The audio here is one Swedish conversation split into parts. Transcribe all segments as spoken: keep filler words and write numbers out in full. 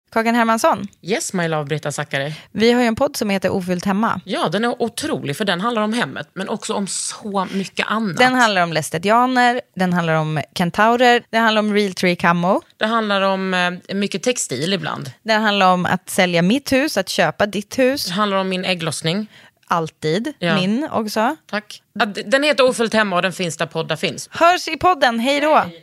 Kakan Hermansson. Yes, my love, Britta Zackari. Vi har ju en podd som heter Ofyllt hemma. Ja, den är otrolig för den handlar om hemmet, men också om så mycket annat. Den handlar om lästetianer, den handlar om kentaurer, den handlar om real tree camo. Det handlar om eh, mycket textil ibland. Den handlar om att sälja mitt hus, att köpa ditt hus. Det handlar om min ägglossning. Alltid, ja. Min också. Tack. Den heter Ofyllt hemma och den finns där poddar finns. Hörs i podden, hej då! Hej.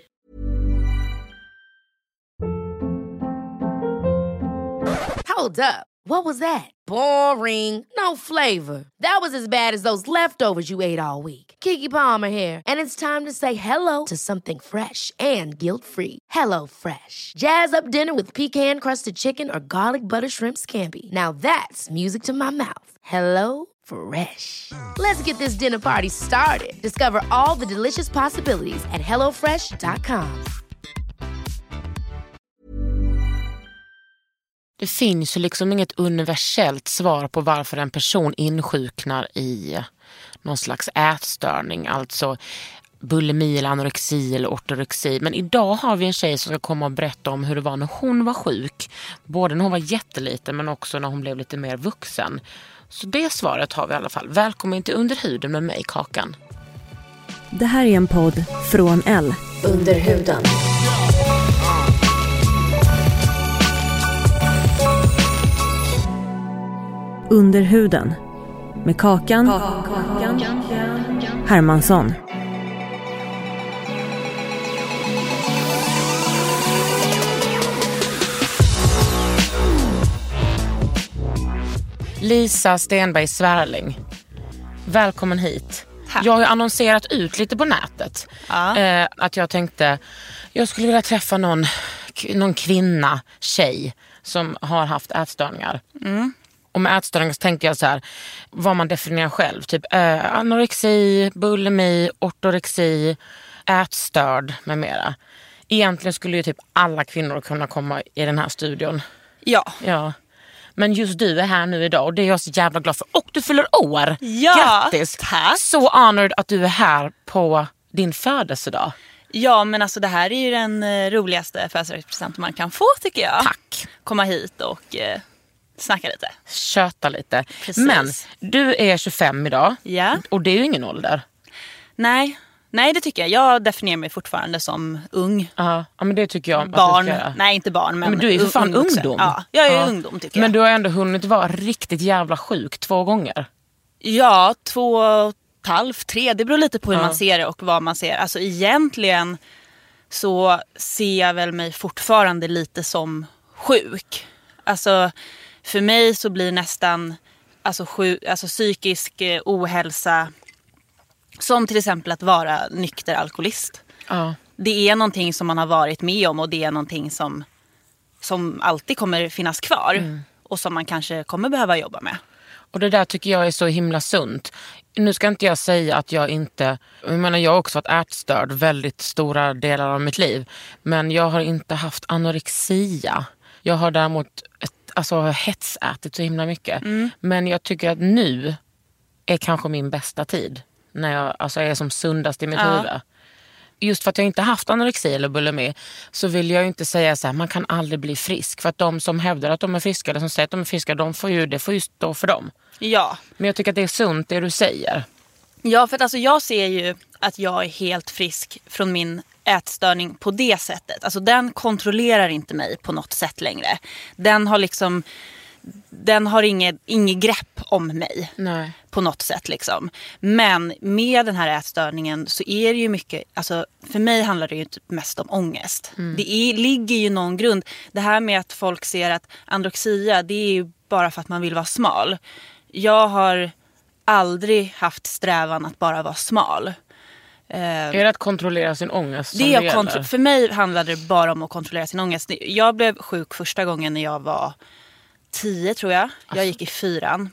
Hold up. What was that? Boring. No flavor. That was as bad as those leftovers you ate all week. Keke Palmer here, and it's time to say hello to something fresh and guilt-free. Hello Fresh. Jazz up dinner with pecan-crusted chicken or garlic butter shrimp scampi. Now that's music to my mouth. Hello Fresh. Let's get this dinner party started. Discover all the delicious possibilities at hello fresh dot com. Det finns ju liksom inget universellt svar på varför en person insjuknar i någon slags ätstörning, alltså bulimi eller anorexi eller ortorexi. Men idag har vi en tjej som ska komma och berätta om hur det var när hon var sjuk. Både när hon var jätteliten men också när hon blev lite mer vuxen. Så det svaret har vi i alla fall. Välkommen till Under huden med mig, Kakan. Det här är en podd från L. Under huden. Under huden med Kakan, Kakan Hermansson. Lisa Stenberg Svärling, välkommen hit. Tack. Jag har ju annonserat ut lite på nätet ja. eh, att jag tänkte jag skulle vilja träffa någon, någon kvinna, tjej som har haft ätstörningar. Mm. Och med ätstörningar så tänkte jag så här, vad man definierar själv. Typ eh, anorexi, bulimi, ortorexi, ätstörd med mera. Egentligen skulle ju typ alla kvinnor kunna komma i den här studion. Ja. Ja. Men just du är här nu idag och det är jag så jävla glad för. Och du fyller år! Ja, grattis! tack! Så honored att du är här på din födelsedag. Ja, men alltså det här är ju den eh, roligaste födelsedagspresent man kan få, tycker jag. Tack! Komma hit och eh, snacka lite. Köta lite. Precis. Men du är tjugofem idag. Ja. Och det är ju ingen ålder. Nej, nej det tycker jag. Jag definierar mig fortfarande som ung. Ja, men det tycker jag. Barn. Att du nej, inte barn. Men, men du är ju för fan ung, ungdom. Ja, jag är ja. ungdom tycker jag. Men du har ändå hunnit vara riktigt jävla sjuk två gånger. Ja, två och ett halvt, tre. Det beror lite på hur ja. man ser det och vad man ser. Alltså egentligen så ser jag väl mig fortfarande lite som sjuk. Alltså för mig så blir nästan alltså, sjuk, alltså psykisk eh, ohälsa som till exempel att vara nykter alkoholist. Ja. Det är någonting som man har varit med om och det är någonting som, som alltid kommer finnas kvar. Mm. Och som man kanske kommer behöva jobba med. Och det där tycker jag är så himla sunt. Nu ska inte jag säga att jag inte... Jag menar, jag har också varit ätstörd väldigt stora delar av mitt liv. Men jag har inte haft anorexia. Jag har däremot ett, alltså, hetsätit så himla mycket. Mm. Men jag tycker att nu är kanske min bästa tid. När jag alltså, är som sundast i mitt ja. huvud. Just för att jag inte haft anorexi eller bulimi så vill jag inte säga så här, man kan aldrig bli frisk. För att de som hävdar att de är friska eller som säger att de är friska, de får ju, det får ju stå för dem. Ja. Men jag tycker att det är sunt det du säger. Ja, för att alltså, jag ser ju att jag är helt frisk från min ätstörning på det sättet. Alltså den kontrollerar inte mig på något sätt längre. Den har liksom... Den har inget, inget grepp om mig. Nej. På något sätt liksom. Men med den här ätstörningen så är det ju mycket, alltså för mig handlar det ju typ mest om ångest. Mm. Det är, ligger ju någon grund. Det här med att folk ser att anorexia, det är ju bara för att man vill vara smal. Jag har aldrig haft strävan att bara vara smal. Är det att kontrollera sin ångest? Det är kontro- för mig handlade det bara om att kontrollera sin ångest. Jag blev sjuk första gången när jag var tio tror jag. Jag gick i fyran.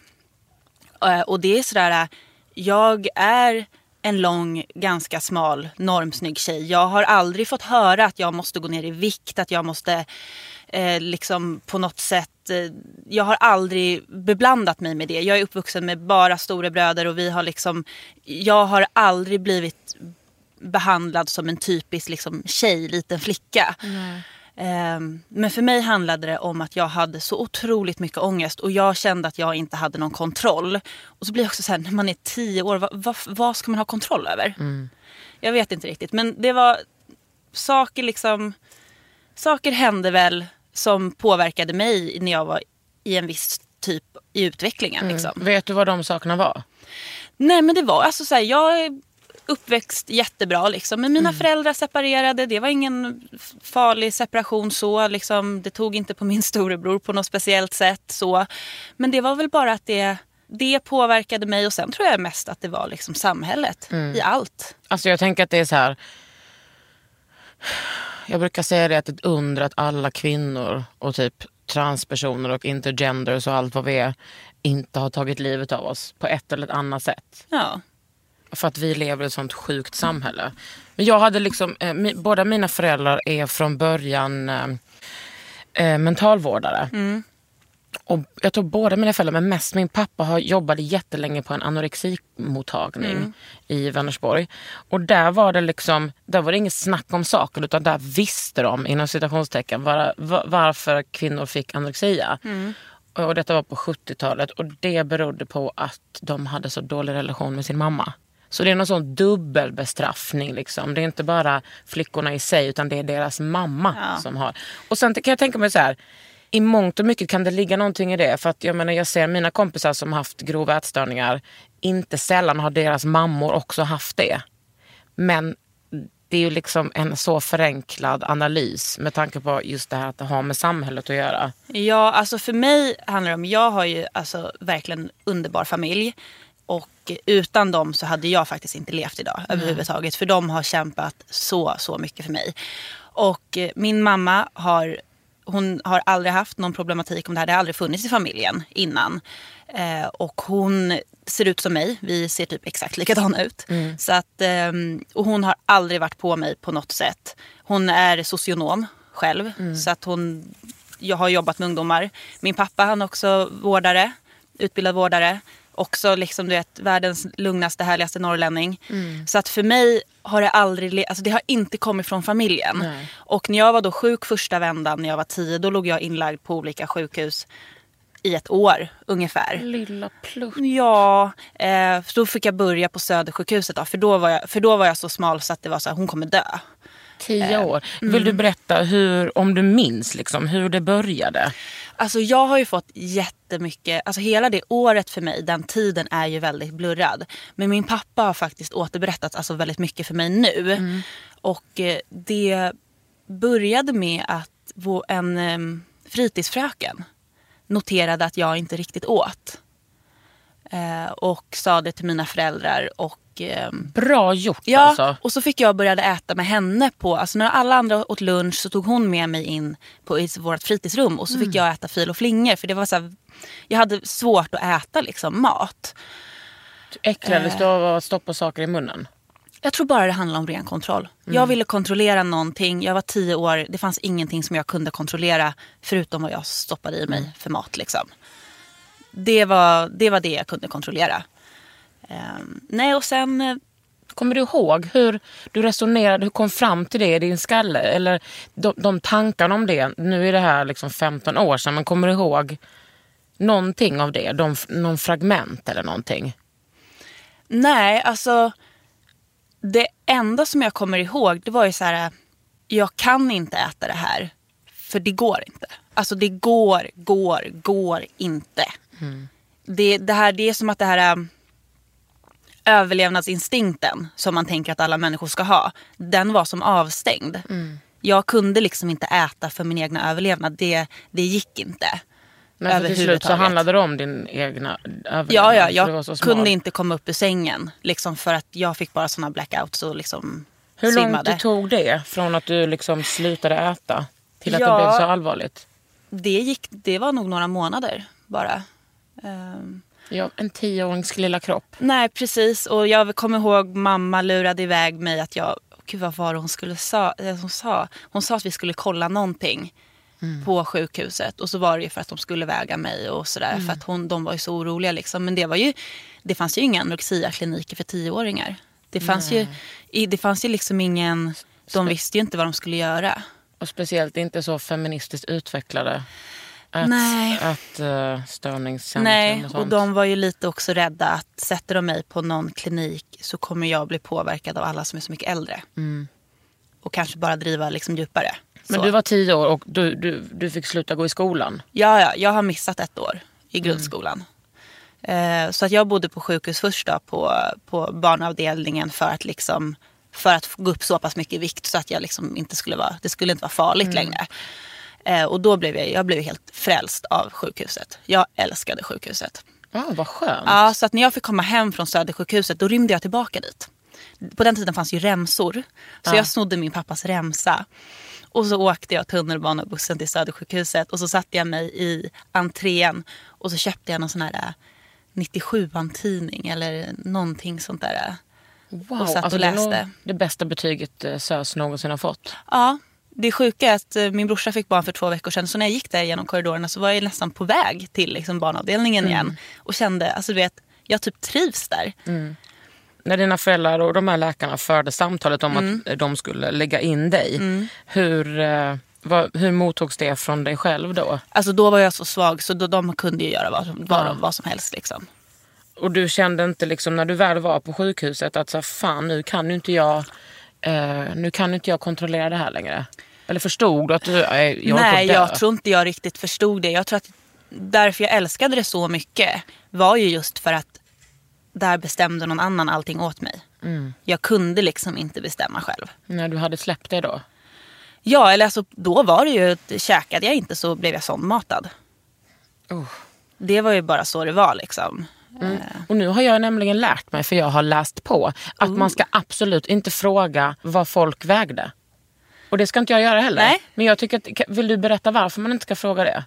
Och det är sådär, jag är en lång, ganska smal, normsnygg tjej. Jag har aldrig fått höra att jag måste gå ner i vikt, att jag måste eh, liksom på något sätt, eh, jag har aldrig beblandat mig med det. Jag är uppvuxen med bara stora bröder och vi har liksom, jag har aldrig blivit behandlad som en typisk liksom tjej, liten flicka. Mm. Um, men för mig handlade det om att jag hade så otroligt mycket ångest. Och jag kände att jag inte hade någon kontroll. Och så blir det också så här, när man är tio år, vad, vad, vad ska man ha kontroll över? Mm. Jag vet inte riktigt. Men det var saker liksom... Saker hände väl som påverkade mig när jag var i en viss typ i utvecklingen. Liksom. Mm. Vet du vad de sakerna var? Nej, men det var alltså så här, jag är uppväxt jättebra liksom. Men mina mm. föräldrar separerade. Det var ingen farlig separation så. Liksom, det tog inte på min storebror på något speciellt sätt så. Men det var väl bara att det, det påverkade mig. Och sen tror jag mest att det var liksom samhället mm. i allt. Alltså jag tänker att det är så här... Jag brukar säga det att det är ett under att alla kvinnor och typ transpersoner och intergenders och allt vad vi är inte har tagit livet av oss på ett eller ett annat sätt. Ja. För att vi lever i ett sånt sjukt samhälle. Men jag hade liksom, eh, mi, båda mina föräldrar är från början eh, eh, mentalvårdare. Mm. Och jag tror båda mina föräldrar, men mest min pappa har jobbat jättelänge på en anoreximottagning mm. i Vänersborg. Och där var det liksom, där var det inget snack om saker, utan där visste de inom citationstecken var, var, varför kvinnor fick anorexia. Mm. Och detta var på sjuttiotalet och det berodde på att de hade så dålig relation med sin mamma. Så det är någon sån dubbelbestraffning liksom. Det är inte bara flickorna i sig utan det är deras mamma ja. som har. Och sen kan jag tänka mig så här, i mångt och mycket kan det ligga någonting i det. För att jag menar, jag ser mina kompisar som haft grova ätstörningar. Inte sällan har deras mammor också haft det. Men det är ju liksom en så förenklad analys med tanke på just det här att det har med samhället att göra. Ja, alltså för mig handlar det om, jag har ju alltså verkligen en underbar familj. Och utan dem så hade jag faktiskt inte levt idag mm. överhuvudtaget. För de har kämpat så, så mycket för mig. Och min mamma har... Hon har aldrig haft någon problematik om det här. Det har aldrig funnits i familjen innan. Eh, och hon ser ut som mig. Vi ser typ exakt likadana ut. Mm. Så att, eh, och hon har aldrig varit på mig på något sätt. Hon är socionom själv. Mm. Så att hon, jag har jobbat med ungdomar. Min pappa, han är också vårdare. Utbildad vårdare. Också liksom, du vet, världens lugnaste, härligaste norrlänning. Mm. Så att för mig har det aldrig... Alltså det har inte kommit från familjen. Nej. Och när jag var då sjuk första vändan, när jag var tio, då låg jag inlagd på olika sjukhus i ett år ungefär. Lilla plutt. Ja, eh, då fick jag börja på Södersjukhuset då, för då var jag, för då var jag så smal så att det var så här, hon kommer dö. Tio år. Vill mm. du berätta hur, om du minns liksom, hur det började? Alltså jag har ju fått jättemycket, alltså hela det året för mig, den tiden är ju väldigt blurrad. Men min pappa har faktiskt återberättat alltså väldigt mycket för mig nu. Mm. Och eh, det började med att vår, en eh, fritidsfröken noterade att jag inte riktigt åt. Eh, och sa det till mina föräldrar och bra gjort ja, alltså. Och så fick jag börja äta med henne på, alltså när alla andra åt lunch så tog hon med mig in på i vårt fritidsrum och så mm. fick jag äta fil och flingor för det var så här, jag hade svårt att äta liksom mat. Du äcklades du av att stoppa saker i munnen? Jag tror bara det handlar om ren kontroll. Mm. Jag ville kontrollera någonting, jag var tio år, det fanns ingenting som jag kunde kontrollera förutom vad jag stoppade i mig mm. för mat liksom. Det var, det var det jag kunde kontrollera. Um, nej och sen uh, kommer du ihåg hur du resonerade, hur kom fram till det i din skalle eller de, de tankarna om det, nu är det här liksom femton år sedan, men kommer du ihåg någonting av det, de, någon fragment eller någonting? Nej, alltså det enda som jag kommer ihåg, det var ju så här, jag kan inte äta det här för det går inte, alltså det går, går, går inte mm. det, det här, det är som att det här överlevnadsinstinkten som man tänker att alla människor ska ha, den var som avstängd. Mm. Jag kunde liksom inte äta för min egna överlevnad. Det, det gick inte. Men för till slut så handlade det om din egna överlevnad? Ja, ja jag kunde inte komma upp ur sängen. Liksom för att jag fick bara såna blackouts och liksom hur svimmade. Hur långt tog det från att du liksom slutade äta till att ja, det blev så allvarligt? Det, gick, det var nog några månader bara. Um, Ja, en tioårings lilla kropp. Nej, precis. Och jag kommer ihåg mamma lurade iväg mig att jag... Gud, vad var det hon skulle sa, hon sa? Hon sa att vi skulle kolla någonting mm. på sjukhuset. Och så var det ju för att de skulle väga mig och sådär. Mm. För att hon, de var ju så oroliga liksom. Men det var ju... Det fanns ju inga anorexia-kliniker för tioåringar. Det fanns, ju, det fanns ju liksom ingen... De visste ju inte vad de skulle göra. Och speciellt inte så feministiskt utvecklade. Att, Nej. Att uh, störningscentrum Nej, och sånt. och de var ju lite också rädda att sätter de mig på någon klinik så kommer jag bli påverkad av alla som är så mycket äldre. Mm. Och kanske bara driva liksom djupare. Men så. du var tio år och du, du, du fick sluta gå i skolan. Ja, ja, jag har missat ett år i grundskolan. Mm. Eh, så att jag bodde på sjukhus först då, på, på barnavdelningen för att liksom för att gå upp så pass mycket i vikt så att jag liksom inte skulle vara, det skulle inte vara farligt mm. längre. Eh, och då blev jag, jag blev helt frälst av sjukhuset. Jag älskade sjukhuset. Ja, vad skönt. Ja, så att när jag fick komma hem från Södersjukhuset då rymde jag tillbaka dit. På den tiden fanns ju remsor. Så ja. jag snodde min pappas remsa. Och så åkte jag tunnelbanebussen till Södersjukhuset. Och så satte jag mig i entrén. Och så köpte jag någon sån här nittiosjuan-tidning. Eller någonting sånt där. Wow, och satt alltså och läste. Det är nog det bästa betyget SÖS någonsin har fått. Ja, det sjuka är att min brorsa fick barn för två veckor sedan. Så när jag gick där genom korridorerna så var jag nästan på väg till liksom barnavdelningen mm. igen. Och kände, alltså du vet, jag typ trivs där. Mm. När dina föräldrar och de här läkarna förde samtalet om mm. att de skulle lägga in dig. Mm. Hur, eh, vad, hur mottogs det från dig själv då? Alltså då var jag så svag så då, de kunde ju göra vad, vad, ja. vad som helst liksom. Och du kände inte liksom när du väl var på sjukhuset att så fan nu kan ju inte jag eh, nu kan inte jag kontrollera det här längre? Eller förstod du att du eh, jag Nej, jag tror inte jag riktigt förstod det. Jag tror att därför jag älskade det så mycket var ju just för att där bestämde någon annan allting åt mig. Mm. Jag kunde liksom inte bestämma själv. När du hade släppt det då? Ja, eller alltså då var det ju, käkade jag inte så blev jag sondmatad. Oh. Det var ju bara så det var liksom. Mm. Och nu har jag nämligen lärt mig, för jag har läst på, att oh. man ska absolut inte fråga vad folk vägde. Och det ska inte jag göra heller. Nej. Men jag tycker att, vill du berätta varför man inte ska fråga det?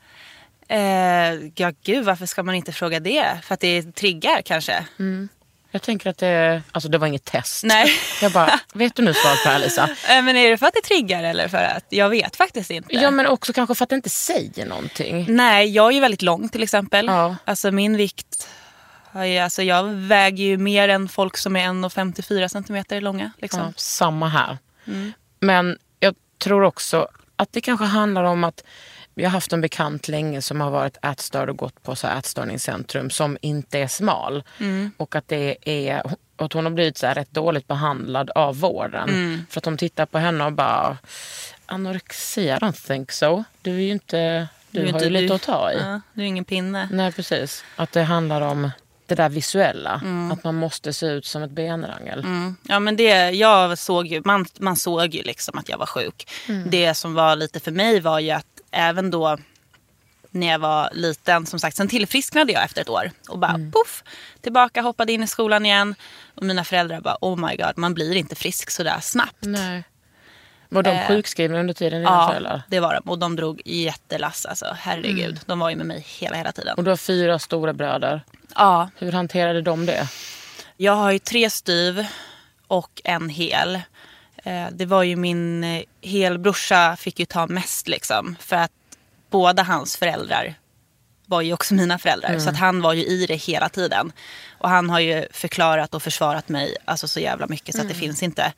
Eh, ja gud, varför ska man inte fråga det? För att det triggar kanske. Mm. Jag tänker att det, alltså det var inget test. Nej. Jag bara, vet du nu svaret på Alisa? Eh, men är det för att det triggar eller för att, jag vet faktiskt inte. Ja, men också kanske för att det inte säger någonting. Nej, jag är ju väldigt lång till exempel. Ja. Alltså min vikt, alltså jag väger ju mer än folk som är en komma femtiofyra centimeter långa. Liksom. Ja, samma här. Mm. Men jag tror också att det kanske handlar om att jag har haft en bekant länge som har varit ätstörd och gått på så här ätstörningscentrum som inte är smal. Mm. Och att det är att hon har blivit så här rätt dåligt behandlad av vården. Mm. För att de tittar på henne och bara, anorexia, I don't think so. Du är ju inte, du, du har ju lite du, att ta i. Ja, du är ingen pinne. Nej, precis. Att det handlar om det där visuella. Mm. Att man måste se ut som ett benrangel. Mm. Ja, men det, jag såg ju, man, man såg ju liksom att jag var sjuk. Mm. Det som var lite för mig var ju att även då när jag var liten, som sagt, sen tillfrisknade jag efter ett år. Och bara mm. puff, tillbaka, hoppade in i skolan igen. Och mina föräldrar bara, oh my god, man blir inte frisk så där snabbt. Nej. Var de eh, sjukskrivna under tiden? Ja, föräldrar? Det var de. Och de drog jättelass, alltså, herregud. Mm. De var ju med mig hela, hela tiden. Och du har fyra stora bröder. Ja. Hur hanterade de det? Jag har ju tre styv och en hel. Det var ju min helbrorsa fick ju ta mest liksom. För att båda hans föräldrar var ju också mina föräldrar. Mm. Så att han var ju i det hela tiden. Och han har ju förklarat och försvarat mig alltså så jävla mycket så att mm. det finns inte.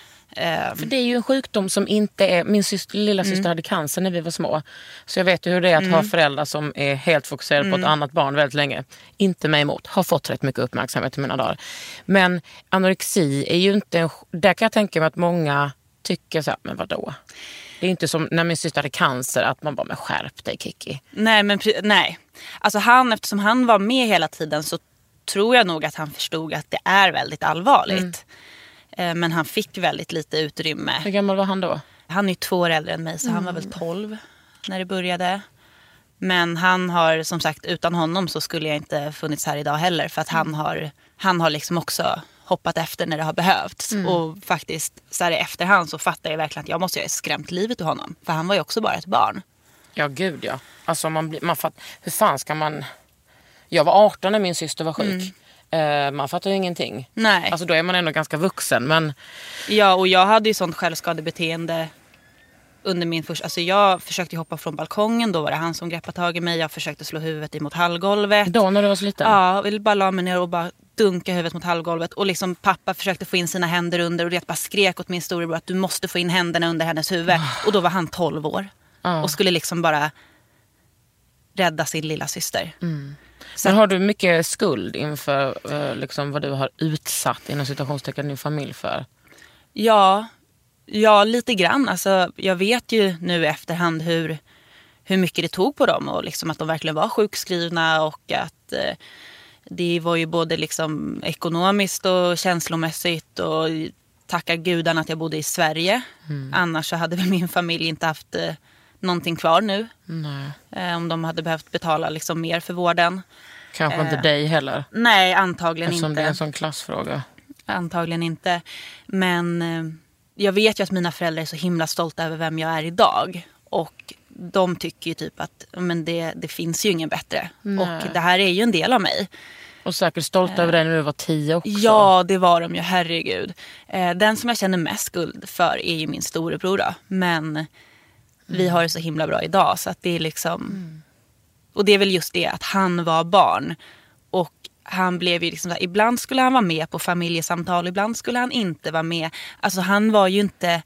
För det är ju en sjukdom som inte är... Min syster, lilla syster mm. hade cancer när vi var små. Så jag vet ju hur det är att mm. ha föräldrar som är helt fokuserade mm. på ett annat barn väldigt länge. Inte mig emot. Har fått rätt mycket uppmärksamhet i mina dagar. Men anorexi är ju inte... En, där kan jag tänka mig att många tycker så här, men vadå? Det är inte som när min syster hade cancer att man bara, men skärp dig Kiki. Nej, men nej. Alltså han, eftersom han var med hela tiden så tror jag nog att han förstod att det är väldigt allvarligt. Mm. Men han fick väldigt lite utrymme. Hur gammal var han då? Han är ju två år äldre än mig så mm. han var väl tolv när det började. Men han har, som sagt, utan honom så skulle jag inte funnits här idag heller. För att han har, han har liksom också hoppat efter när det har behövts. Mm. Och faktiskt så här i efterhand så fattar jag verkligen att jag måste ha skrämt livet ur honom. För han var ju också bara ett barn. Ja, gud ja. Alltså man blir, man fatt, hur fan ska man... Jag var arton när min syster var sjuk. Mm. Uh, man fattar ju ingenting. Nej. Alltså då är man ändå ganska vuxen, men... Ja, och jag hade ju sånt självskadebeteende under min första... Alltså jag försökte hoppa från balkongen, då var det han som greppade tag i mig. Jag försökte slå huvudet emot hallgolvet. Då när du var så liten? Ja, jag ville bara la mig ner och bara dunka huvudet mot hallgolvet. Och liksom pappa försökte få in sina händer under. Och det bara skrek åt min storebror att du måste få in händerna under hennes huvud. Oh. Och då var han tolv år. Oh. Och skulle liksom bara rädda sin lilla syster. Mm. Men har du mycket skuld inför eh, liksom vad du har utsatt inom situationstecken din familj för? Ja, ja lite grann. Alltså, jag vet ju nu i efterhand hur, hur mycket det tog på dem. Och liksom att de verkligen var sjukskrivna. Och att eh, det var ju både liksom ekonomiskt och känslomässigt. Och tackar gudarna att jag bodde i Sverige. Mm. Annars så hade väl min familj inte haft eh, någonting kvar nu. Nej. Eh, om de hade behövt betala liksom mer för vården. Kanske inte dig heller. Nej, antagligen Eftersom inte. det är en sån klassfråga. Antagligen inte. Men eh, jag vet ju att mina föräldrar är så himla stolta över vem jag är idag. Och de tycker ju typ att men det, det finns ju ingen bättre. Nej. Och det här är ju en del av mig. Och säkert stolta eh, över dig när du var tio också. Ja, det var de ju, herregud. Eh, den som jag känner mest skuld för är ju min storebror då. Men mm. vi har det så himla bra idag. Så att det är liksom... Mm. Och det är väl just det att han var barn. Och han blev ju liksom så här, ibland skulle han vara med på familjesamtal, ibland skulle han inte vara med. Alltså han var ju inte...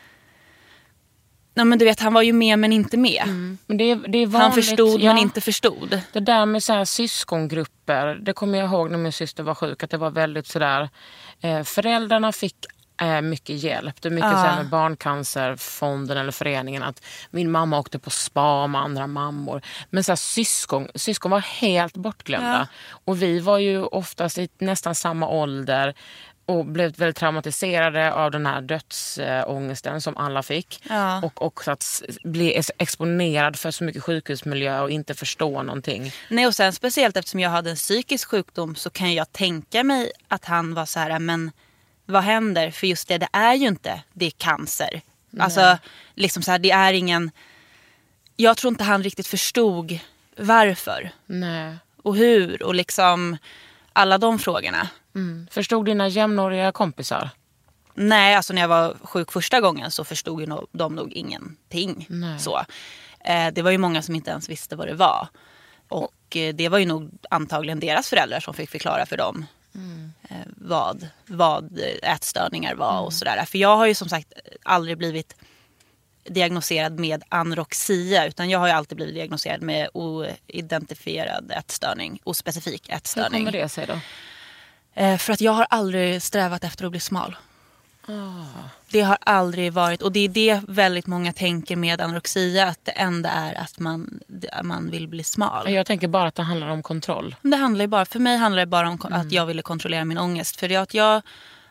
Nej men du vet, han var ju med men inte med. Mm. Men det är, det är vanligt, han förstod ja, men inte förstod. Det där med så här syskongrupper, det kommer jag ihåg när min syster var sjuk. Att det var väldigt sådär, eh, föräldrarna fick eh, mycket hjälp. Det är mycket ja. så här med barncancerfonden eller föreningen. Att min mamma åkte på spa med andra mammor. Men så här, syskon, syskon var helt bortglömda. Ja. Och vi var ju oftast i nästan samma ålder. Och blev väldigt traumatiserade av den här dödsångesten som alla fick. Ja. Och också att bli exponerad för så mycket sjukhusmiljö och inte förstå någonting. Nej, och sen speciellt eftersom jag hade en psykisk sjukdom så kan jag tänka mig att han var så här, men vad händer? För just det, det är ju inte, det är cancer. Nej. Alltså, liksom så här, det är ingen... Jag tror inte han riktigt förstod varför. Nej. Och hur, och liksom alla de frågorna. Mm. Förstod dina jämnåriga kompisar? Nej, alltså när jag var sjuk första gången så förstod ju no- de nog ingenting. Så. Eh, det var ju många som inte ens visste vad det var. Och eh, det var ju nog antagligen deras föräldrar som fick förklara för dem mm. eh, vad, vad ätstörningar var mm. och sådär. För jag har ju som sagt aldrig blivit diagnoserad med anorexia, utan jag har ju alltid blivit diagnoserad med oidentifierad ätstörning, ospecifik ätstörning. Hur kommer det sig då? Eh, för att jag har aldrig strävat efter att bli smal. Oh. Det har aldrig varit, och det är det väldigt många tänker med anorexia, att det enda är att man, man vill bli smal. Jag tänker bara att det handlar om kontroll. Det handlar ju bara, för mig handlar det bara om mm. att jag ville kontrollera min ångest. För det att jag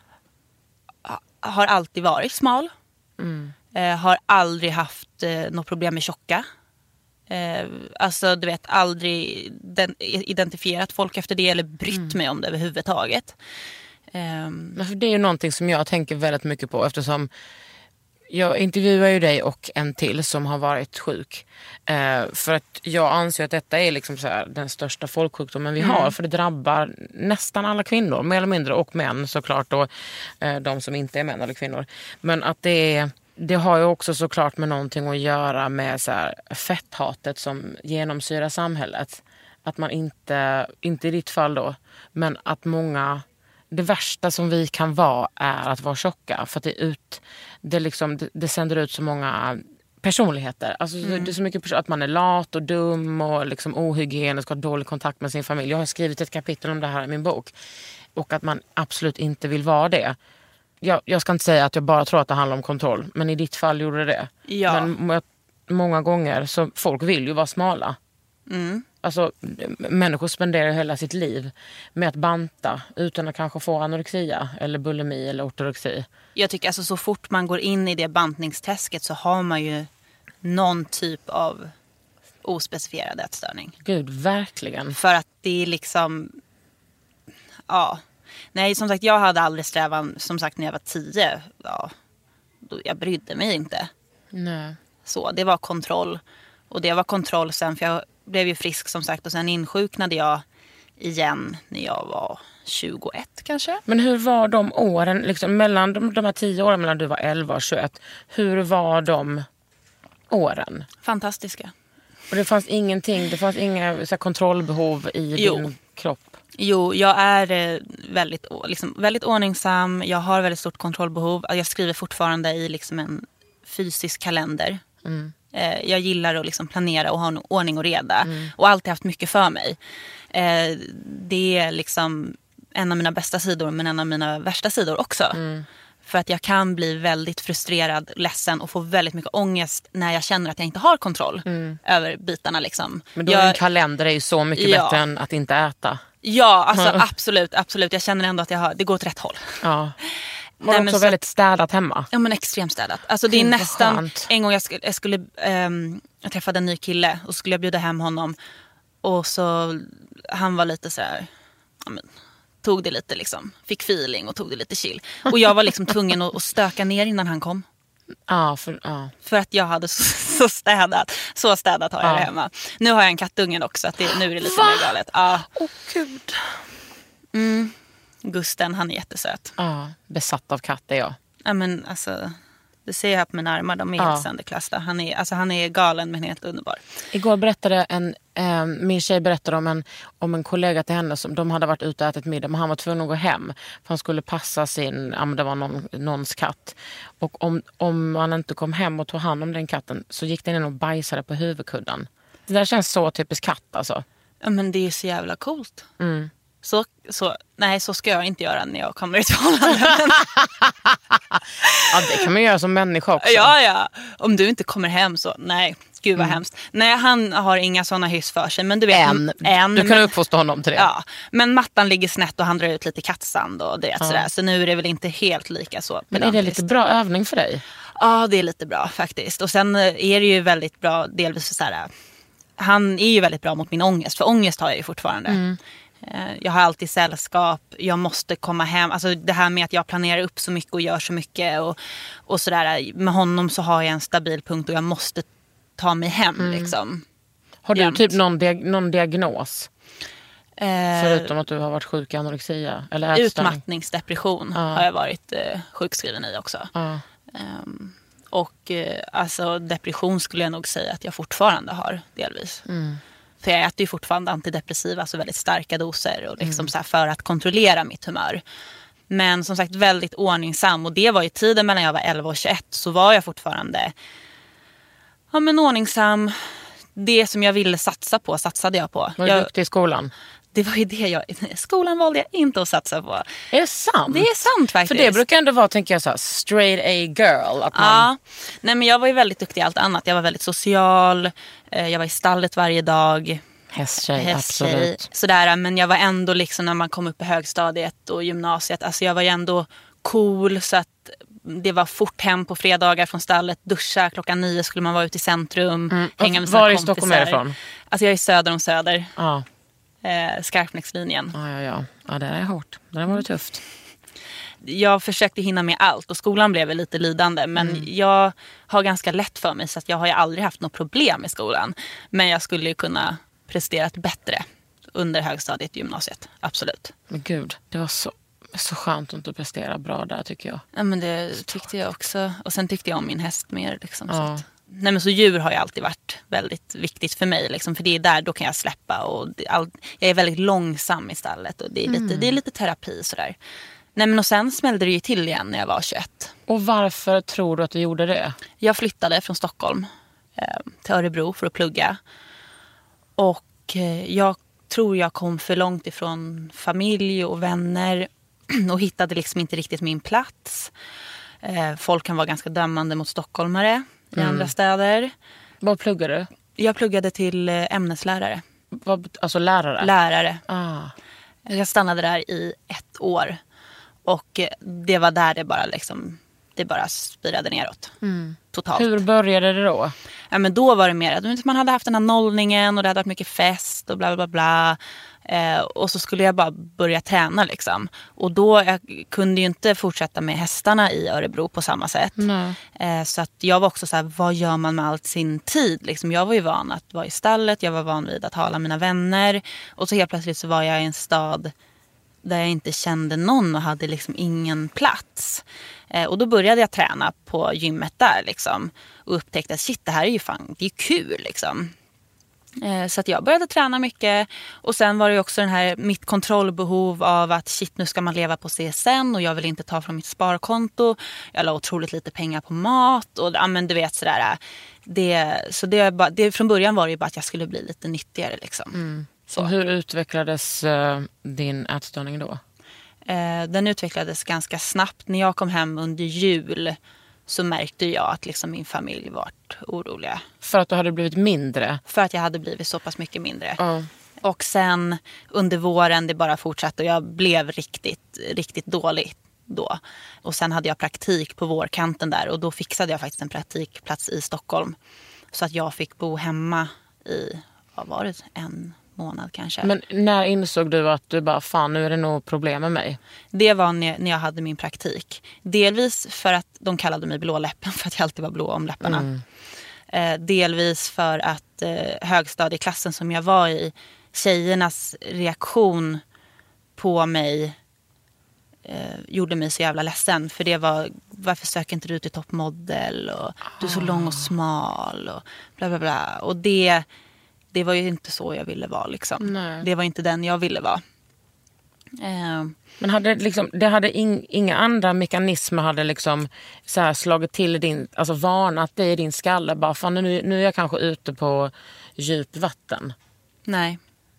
har alltid varit smal. Mm. Eh, har aldrig haft eh, något problem med tjocka. Eh, alltså du vet, aldrig den, identifierat folk efter det eller brytt mm. mig om det överhuvudtaget. Eh, Men för det är ju någonting som jag tänker väldigt mycket på, eftersom jag intervjuar ju dig och en till som har varit sjuk. Eh, för att jag anser att detta är liksom så här, den största folksjukdomen vi mm. har. För det drabbar nästan alla kvinnor, mer eller mindre, och män såklart. Och eh, de som inte är män eller kvinnor. Men att det är... Det har ju också såklart med någonting att göra med så här fetthatet som genomsyrar samhället. Att man inte, inte i ditt fall då, men att många, det värsta som vi kan vara är att vara tjocka. För att det, ut, det, liksom, det, det sänder ut så många personligheter. Alltså mm. det är så mycket att man är lat och dum och liksom ohygienisk och har dålig kontakt med sin familj. Jag har skrivit ett kapitel om det här i min bok. Och att man absolut inte vill vara det. Jag, jag ska inte säga att jag bara tror att det handlar om kontroll. Men i ditt fall gjorde det det. Ja. Men må, många gånger så folk vill ju vara smala. Mm. Alltså människor spenderar hela sitt liv med att banta utan att kanske få anorexia eller bulimi eller ortorexi. Jag tycker alltså så fort man går in i det bantningsträsket så har man ju någon typ av ospecifierad ätstörning. Gud, verkligen. För att det är liksom... Ja... Nej, som sagt, jag hade aldrig strävan, som sagt, när jag var tio. Ja, då, jag brydde mig inte. Nej. Så, det var kontroll. Och det var kontroll sen, för jag blev ju frisk som sagt. Och sen insjuknade jag igen när jag var tjugoett kanske. Men hur var de åren, liksom, mellan de, de här tio åren, mellan du var elva och tjugoett. Hur var de åren? Fantastiska. Och det fanns ingenting, det fanns inga så här, kontrollbehov i jo. din kropp? Jo, jag är eh, väldigt, liksom, väldigt ordningsam. Jag har väldigt stort kontrollbehov. Jag skriver fortfarande i liksom en fysisk kalender. Mm. Eh, jag gillar att liksom planera och ha en ordning och reda. Mm. Och alltid haft mycket för mig. Eh, det är liksom en av mina bästa sidor, men en av mina värsta sidor också. Mm. För att jag kan bli väldigt frustrerad, ledsen och få väldigt mycket ångest när jag känner att jag inte har kontroll mm. över bitarna. Liksom. Men då jag, är en kalender är ju så mycket ja. bättre än att inte äta. Ja, alltså mm. absolut, absolut. Jag känner ändå att jag har, det går åt rätt håll. Ja. Har du också så, väldigt städat hemma? Ja, men extremt städat. Alltså det är Gud, nästan, en gång jag skulle, jag, skulle um, jag träffade en ny kille och skulle jag bjuda hem honom. Och så, han var lite så här, ja men... tog det lite liksom, fick feeling och tog det lite chill. Och jag var liksom tvungen att, att stöka ner innan han kom. Ja, för, ja. för att jag hade så, så städat. Så städat har jag ja. det hemma. Nu har jag en kattungen också, att det, nu är det lite Va? mer galet. Ja. Åh oh, gud. Mm. Gusten, han är jättesöt. Ja, besatt av katt är jag. Ja men alltså, det ser jag på mina armar, de är ja. helt sönderklasta. Han är, alltså, han är galen men helt underbar. Igår berättade en, eh, min tjej berättade om en, om en kollega till henne som de hade varit ute och ätit middag, men han var tvungen att gå hem för han skulle passa sin, ja men det var någon, någons katt. Och om, om man inte kom hem och tog hand om den katten så gick den in och bajsade på huvudkudden. Det där känns så typiskt katt alltså. Ja men det är så jävla coolt. Mm. Så, så, nej, så ska jag inte göra när jag kommer i förhållande. Ja, det kan man göra som människa också. Ja, ja. Om du inte kommer hem så, nej, gud vad mm. hemskt. Nej, han har inga sådana hyss för sig. Men du vet, en. en du kan men, uppfostra honom till det. Ja, men mattan ligger snett och han drar ut lite kattsand och det vet, ja. sådär. Så nu är det väl inte helt lika så. Men är det lite bra övning för dig? Ja, det är lite bra faktiskt. Och sen är det ju väldigt bra, delvis så här, han är ju väldigt bra mot min ångest. För ångest har jag ju fortfarande. Mm. Jag har alltid sällskap, jag måste komma hem. Alltså det här med att jag planerar upp så mycket och gör så mycket och, och sådär. Med honom så har jag en stabil punkt och jag måste ta mig hem mm. liksom. Har du Jämt. typ någon, diag- någon diagnos? Eh, Förutom att du har varit sjuk i anorexia eller utmattningsdepression ah. har jag varit eh, sjukskriven i också. Ah. Um, och eh, alltså depression skulle jag nog säga att jag fortfarande har delvis. Mm. För jag äter ju fortfarande antidepressiva, alltså väldigt starka doser och liksom mm. så här för att kontrollera mitt humör. Men som sagt väldigt ordningsam, och det var ju tiden mellan jag var elva och tjugoett, så var jag fortfarande ja, men ordningsam. Det som jag ville satsa på satsade jag på. Var du jag, duktig i skolan? Det var ju det jag... Skolan valde jag inte att satsa på. Är det sant? Det är sant faktiskt. För det brukar ändå vara, tänker jag, så här, straight A girl. Att man... Ja, nej men jag var ju väldigt duktig i allt annat. Jag var väldigt social. Jag var i stallet varje dag. Hästtjej, Hästtjej. absolut. Sådär, men jag var ändå liksom när man kom upp i högstadiet och gymnasiet. Alltså jag var ju ändå cool, så att det var fort hem på fredagar från stallet. Duscha, klockan nio skulle man vara ute i centrum. Mm. Hänga med sina var kompisar. Var i Stockholm är det ifrån? Alltså jag är söder om Söder. Ja. Eh, Skarpnäckslinjen. Ja, ja, ja. Ja, det är hårt. Det har varit tufft. Jag försökte hinna med allt och skolan blev lite lidande. Men mm. jag har ganska lätt för mig, så att jag har ju aldrig haft något problem i skolan. Men jag skulle ju kunna presterat bättre under högstadiet och gymnasiet. Absolut. Men gud, det var så, så skönt att inte prestera bra där, tycker jag. Ja, men det tyckte jag också. Och sen tyckte jag om min häst mer. Liksom, ja. så att, nej, men så djur har ju alltid varit väldigt viktigt för mig. Liksom, för det är där, då kan jag släppa. Och det, all, jag är väldigt långsam i stallet. Och det är lite, mm. det är lite terapi sådär. Nej, men och sen smällde det ju till igen när jag var tjugoett. Och varför tror du att du gjorde det? Jag flyttade från Stockholm eh, till Örebro för att plugga. Och eh, jag tror jag kom för långt ifrån familj och vänner. Och hittade liksom inte riktigt min plats. Eh, folk kan vara ganska dömande mot stockholmare i mm. andra städer. Vad pluggade du? Jag pluggade till eh, ämneslärare. Vad, alltså lärare? Lärare. Ah. Jag stannade där i ett år. Och det var där det bara liksom, det bara spirade neråt. Mm. Totalt. Hur började det då? Ja, men då var det mer att man hade haft den här nollningen och det hade varit mycket fest och bla bla bla. Eh, och så skulle jag bara börja träna liksom. Och då jag kunde ju inte fortsätta med hästarna i Örebro på samma sätt. Eh, så att jag var också så här, vad gör man med all sin tid? Liksom, jag var ju van att vara i stallet, jag var van vid att ha alla mina vänner. Och så helt plötsligt så var jag i en stad där jag inte kände någon och hade liksom ingen plats. Eh, och då började jag träna på gymmet där liksom. Och upptäckte att shit, det här är ju fan, det är kul liksom. Eh, så att jag började träna mycket. Och sen var det också den här, mitt kontrollbehov av att shit, nu ska man leva på C S N och jag vill inte ta från mitt sparkonto. Jag la otroligt lite pengar på mat och ja, men du vet sådär. Det, så det, det, från början var det ju bara att jag skulle bli lite nyttigare liksom. Mm. Så hur utvecklades uh, din ätstörning då? Eh, den utvecklades ganska snabbt. När jag kom hem under jul så märkte jag att liksom min familj var oroliga. För att du hade blivit mindre? För att jag hade blivit så pass mycket mindre. Mm. Och sen under våren det bara fortsatte och jag blev riktigt, riktigt dålig då. Och sen hade jag praktik på vårkanten där och då fixade jag faktiskt en praktikplats i Stockholm. Så att jag fick bo hemma i, vad var det, en månad kanske. Men när insåg du att du bara, fan nu är det nog problem med mig? Det var när jag hade min praktik. Delvis för att de kallade mig blåläppen för att jag alltid var blå om läpparna. Mm. Eh, delvis för att eh, högstadieklassen som jag var i, tjejernas reaktion på mig eh, gjorde mig så jävla ledsen. För det var, varför söker inte du till toppmodell? Och du är så lång och smal och bla bla bla. Och det... Det var ju inte så jag ville vara liksom. Nej. Det var inte den jag ville vara. Eh. Men hade liksom, det hade in, inga andra mekanismer hade liksom så här slagit till din, alltså varnat dig i din skalle. Bara fan nu, nu är jag kanske ute på djupt vatten. Nej.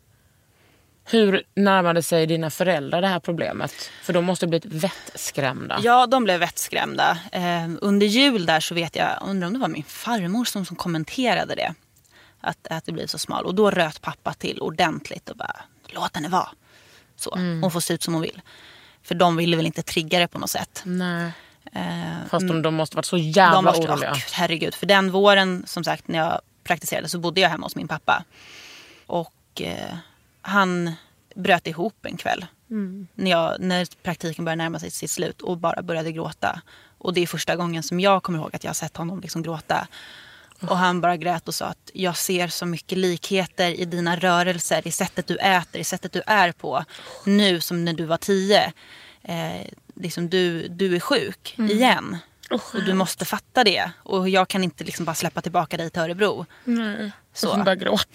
Hur närmade sig dina föräldrar det här problemet? För de måste ha blivit vettskrämda. Ja, de blev vettskrämda. Eh, under jul där så vet jag, undrar om det var min farmor som, som kommenterade det. Att, att det blir så smal. Och då röt pappa till ordentligt och bara, låt henne vara. Så, mm. Hon får se ut som hon vill. För de ville väl inte trigga det på något sätt. Nej. Eh, Fast de, de måste varit så jävla de måste, oroliga. Oh, herregud, för den våren som sagt när jag praktiserade så bodde jag hemma hos min pappa. Och eh, han bröt ihop en kväll. Mm. När, jag, när praktiken började närma sig sitt slut och bara började gråta. Och det är första gången som jag kommer ihåg att jag har sett honom liksom gråta. Och han bara grät och sa att jag ser så mycket likheter i dina rörelser, i sättet du äter, i sättet du är på. Nu som när du var tio. Eh, liksom du, du är sjuk mm. igen. Oh, och du måste fatta det. Och jag kan inte liksom bara släppa tillbaka dig till Örebro. Nej, så. Jag får bara gråta.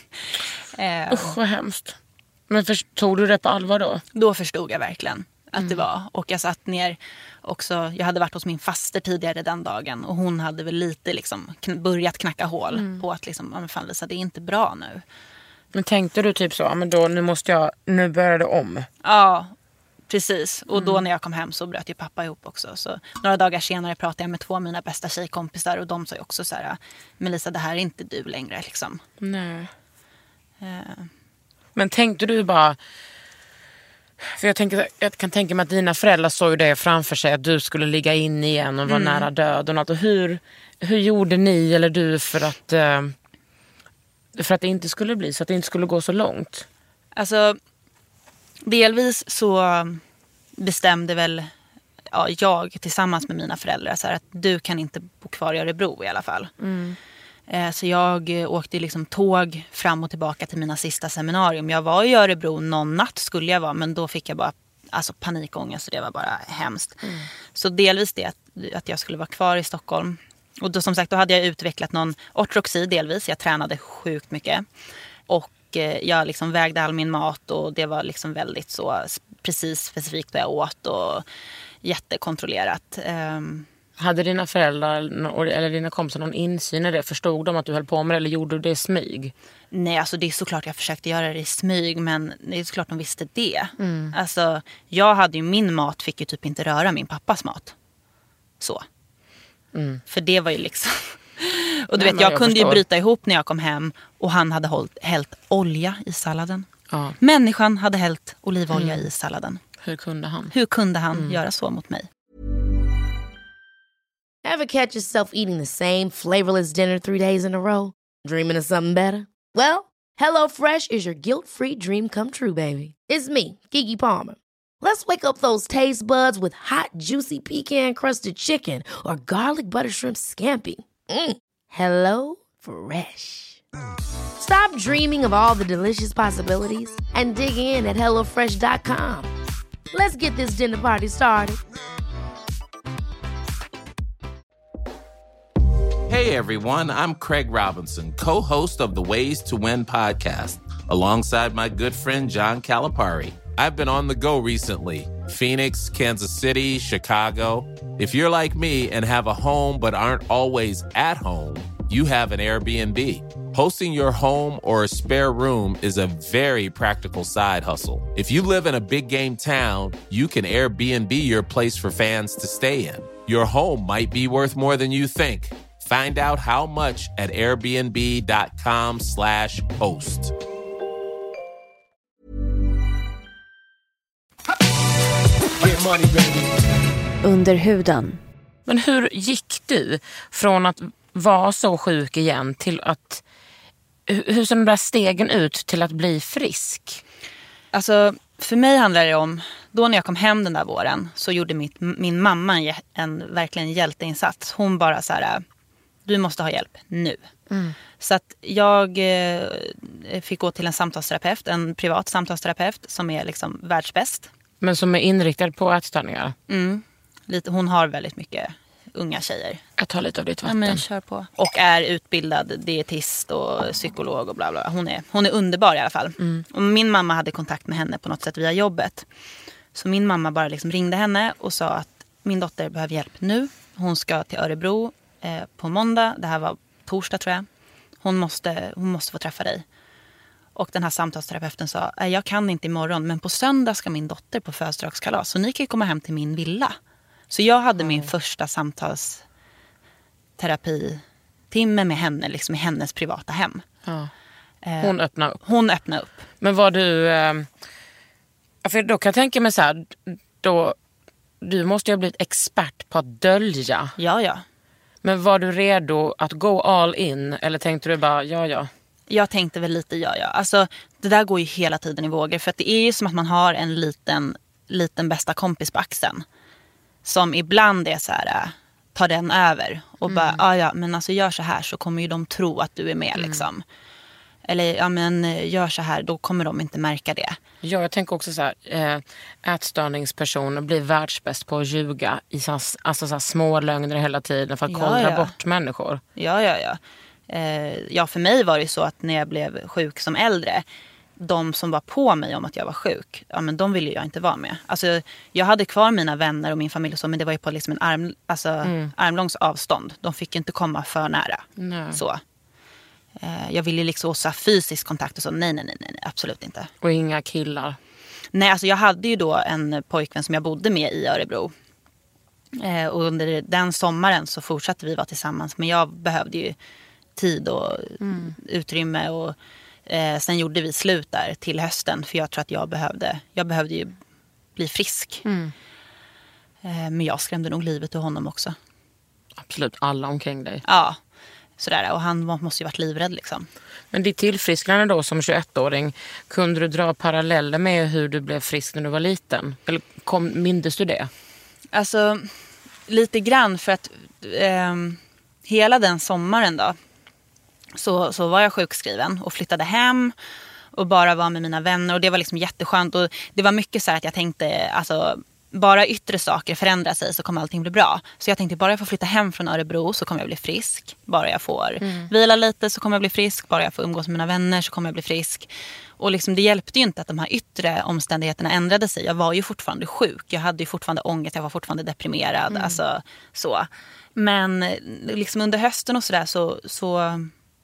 eh, Usch, vad hemskt. Men förstod du det på allvar då? Då förstod jag verkligen att mm. det var. Och jag satt ner också. Jag hade varit hos min faster tidigare den dagen. Och hon hade väl lite liksom börjat knacka hål mm. på att liksom, ja men fan Lisa, det är inte bra nu. Men tänkte du typ så, ja men då nu måste jag, nu börjar det om. Ja, precis. Och mm. då när jag kom hem så bröt ju pappa ihop också. Så några dagar senare pratade jag med två av mina bästa tjejkompisar. Och de sa ju också så här, men Lisa, det här är inte du längre liksom. Nej. Uh. Men tänkte du bara... För jag, tänker, jag kan tänka mig att dina föräldrar såg det framför sig att du skulle ligga in igen och vara mm. nära döden. Och hur, hur gjorde ni eller du för att, för att det inte skulle bli så att det inte skulle gå så långt? Alltså, delvis så bestämde väl ja, jag tillsammans med mina föräldrar så här, att du kan inte bo kvar i Örebro i alla fall. Mm. Så jag åkte liksom tåg fram och tillbaka till mina sista seminarium. Jag var i Örebro någon natt skulle jag vara. Men då fick jag bara alltså panikångest. Så det var bara hemskt. Mm. Så delvis det att, att jag skulle vara kvar i Stockholm. Och då som sagt då hade jag utvecklat någon ortoreksi delvis. Jag tränade sjukt mycket. Och eh, jag liksom vägde all min mat. Och det var liksom väldigt så precis specifikt vad jag åt. Och jättekontrollerat. Um, Hade dina föräldrar eller dina kompisar någon insyn i det? Förstod de att du höll på med det eller gjorde du det i smyg? Nej, alltså det är såklart jag försökte göra det i smyg, men det är såklart de visste det. Mm. Alltså, jag hade ju min mat, fick ju typ inte röra min pappas mat. Så. Mm. För det var ju liksom... Och du Nej, vet, jag, jag kunde förstår. ju bryta ihop när jag kom hem och han hade hållit, hällt olja i salladen. Ja. Människan hade hällt olivolja mm. i salladen. Hur kunde han? Hur kunde han mm. göra så mot mig? Ever catch yourself eating the same flavorless dinner three days in a row? Dreaming of something better? Well, HelloFresh is your guilt-free dream come true, baby. It's me, Keke Palmer. Let's wake up those taste buds with hot, juicy pecan-crusted chicken or garlic butter shrimp scampi. Mm. Hello Fresh. Stop dreaming of all the delicious possibilities and dig in at hello fresh dot com. Let's get this dinner party started. Hey everyone, I'm Craig Robinson, co-host of the Ways to Win podcast, alongside my good friend John Calipari. I've been on the go recently. Phoenix, Kansas City, Chicago. If you're like me and have a home but aren't always at home, you have an Airbnb. Hosting your home or a spare room is a very practical side hustle. If you live in a big game town, you can Airbnb your place for fans to stay in. Your home might be worth more than you think. Find out how much at airbnb.com slash host. Under huden. Men hur gick du från att vara så sjuk igen till att... Hur ser de där stegen ut till att bli frisk? Alltså, för mig handlar det om... Då när jag kom hem den där våren så gjorde mitt, min mamma en, en verkligen hjälteinsats. Hon bara så här... Du måste ha hjälp nu. Mm. Så att jag eh, fick gå till en samtalsterapeut, en privat samtalsterapeut som är liksom världsbäst. Men som är inriktad på ätstörningar? Mm. Lite, hon har väldigt mycket unga tjejer. Jag tar lite av ditt vatten. Ja, men kör på. Och är utbildad dietist och psykolog och bla bla. Hon är, hon är underbar i alla fall. Mm. Och min mamma hade kontakt med henne på något sätt via jobbet. Så min mamma bara liksom ringde henne och sa att min dotter behöver hjälp nu. Hon ska till Örebro eh, på måndag. Det här var torsdag tror jag. Hon måste, hon måste få träffa dig. Och den här samtalsterapeuten sa, jag kan inte imorgon, men på söndag ska min dotter på födelsedagskalas. Så ni kan ju komma hem till min villa. Så jag hade mm. min första samtalsterapitimme med henne, liksom i hennes privata hem. Ja. Hon öppnade upp. Hon öppnade upp. Men var du... Eh, för då kan jag tänka mig så här, då, du måste ju ha blivit expert på att dölja. Ja, ja. Men var du redo att gå all in? Eller tänkte du bara, ja, ja? Jag tänkte väl lite, ja, ja. Alltså, det där går ju hela tiden i vågor. För att det är ju som att man har en liten, liten bästa kompis på axeln. Som ibland är så här, tar den över. Och mm. bara, ja, ja, men alltså gör så här så kommer ju de tro att du är med, mm. liksom. Eller, ja men gör så här, då kommer de inte märka det. Ja, jag tänker också så här, äh, ätstörningspersoner blir världsbäst på att ljuga i så, alltså så här små lögner hela tiden för att ja, kolla ja. bort människor. Ja, ja, ja. Eh, ja, för mig var det så att när jag blev sjuk som äldre, de som var på mig om att jag var sjuk, ja men de ville jag inte vara med. Alltså, jag hade kvar mina vänner och min familj och så, men det var ju på liksom en arm, alltså, mm. armlångs avstånd. De fick inte komma för nära. Nej. Så. Eh, jag ville liksom också ha fysisk kontakt och så. Nej, nej, nej, nej, absolut inte. Och inga killar? Nej, alltså jag hade ju då en pojkvän som jag bodde med i Örebro. Eh, och under den sommaren så fortsatte vi vara tillsammans. Men jag behövde ju tid och mm. utrymme och eh, sen gjorde vi slut där till hösten för jag tror att jag behövde jag behövde ju bli frisk. Mm. Eh, men jag skrämde nog livet ur honom också. Absolut, alla omkring dig. Ja, sådär, och han måste ju varit livrädd liksom. Men ditt tillfrisknande då som tjugoettåring, kunde du dra paralleller med hur du blev frisk när du var liten? Eller kom, mindes du det? Alltså, lite grann för att eh, hela den sommaren då Så, så var jag sjukskriven och flyttade hem och bara var med mina vänner. Och det var liksom jätteskönt. Och det var mycket så här att jag tänkte, alltså, bara yttre saker förändrar sig så kommer allting bli bra. Så jag tänkte, bara jag får flytta hem från Örebro så kommer jag bli frisk. Bara jag får mm. vila lite så kommer jag bli frisk. Bara jag får umgås med mina vänner så kommer jag bli frisk. Och liksom, det hjälpte ju inte att de här yttre omständigheterna ändrade sig. Jag var ju fortfarande sjuk. Jag hade ju fortfarande ångest. Jag var fortfarande deprimerad. Mm. Alltså, så. Men liksom under hösten och sådär så... så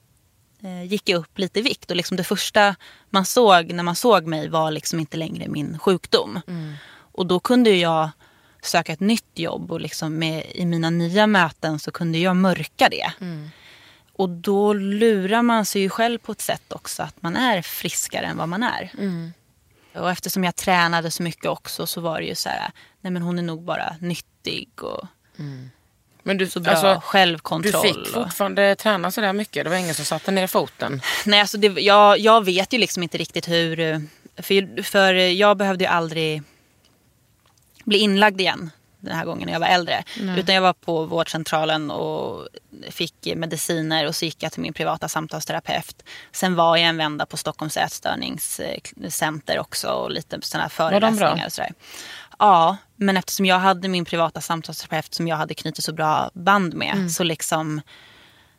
gick jag upp lite i vikt och liksom det första man såg när man såg mig var liksom inte längre min sjukdom. Mm. Och då kunde jag söka ett nytt jobb och liksom med, i mina nya möten så kunde jag mörka det. Mm. Och då lurar man sig ju själv på ett sätt också att man är friskare än vad man är. Mm. Och eftersom jag tränade så mycket också så var det ju så här, nej men hon är nog bara nyttig och... Mm. Men du, så bra alltså, självkontroll. Du fick fortfarande och... träna så där mycket? Det var ingen som satte ner foten? Nej, alltså det, jag, jag vet ju liksom inte riktigt hur... För, för jag behövde ju aldrig bli inlagd igen den här gången när jag var äldre. Nej. Utan jag var på vårdcentralen och fick mediciner och så gick jag till min privata samtalsterapeut. Sen var jag en vända på Stockholms ätstörningscenter också och lite sådana här föreläsningar och sådär. Ja, men eftersom jag hade min privata samtalsterapeut som jag hade knutit så bra band med mm. så liksom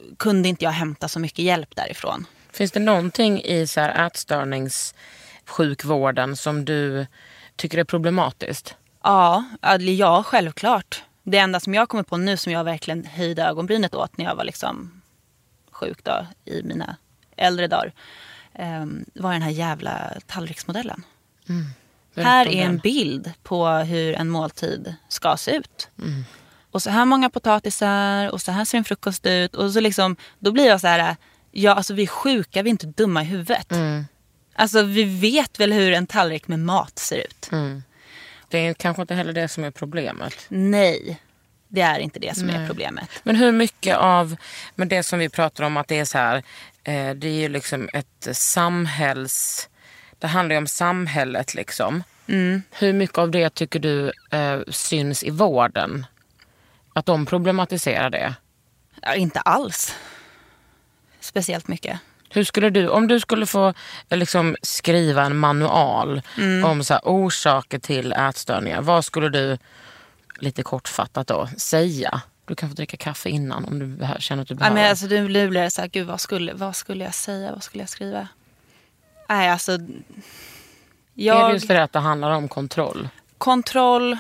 kunde inte jag hämta så mycket hjälp därifrån. Finns det någonting i så här ätstörningssjukvården som du tycker är problematiskt? Ja, ja, självklart. Det enda som jag kommer på nu som jag verkligen höjde ögonbrynet åt när jag var liksom sjuk då, i mina äldre dagar um, var den här jävla tallriksmodellen. Mm. Här är en bild på hur en måltid ska se ut. Mm. Och så här många potatisar och så här ser en frukost ut. Och så liksom, då blir jag så här, ja, alltså vi är sjuka, vi är inte dumma i huvudet. Mm. Alltså vi vet väl hur en tallrik med mat ser ut. Mm. Det är kanske inte heller det som är problemet. Nej, det är inte det som Nej. är problemet. Men hur mycket av men det som vi pratar om att det är så här, eh, det är ju liksom ett samhälls... Det handlar ju om samhället liksom. Mm. Hur mycket av det tycker du eh, syns i vården? Att de problematiserar det? Ja, inte alls. Speciellt mycket. Hur skulle du, om du skulle få liksom, skriva en manual mm. om så här, orsaker till ätstörningar, vad skulle du lite kortfattat då säga? Du kan få dricka kaffe innan om du känner att du behöver. Ja, men alltså, du blir så här, gud vad skulle, vad skulle jag säga, vad skulle jag skriva? Nej, alltså... Jag... Är det just det att det handlar om kontroll? Kontroll,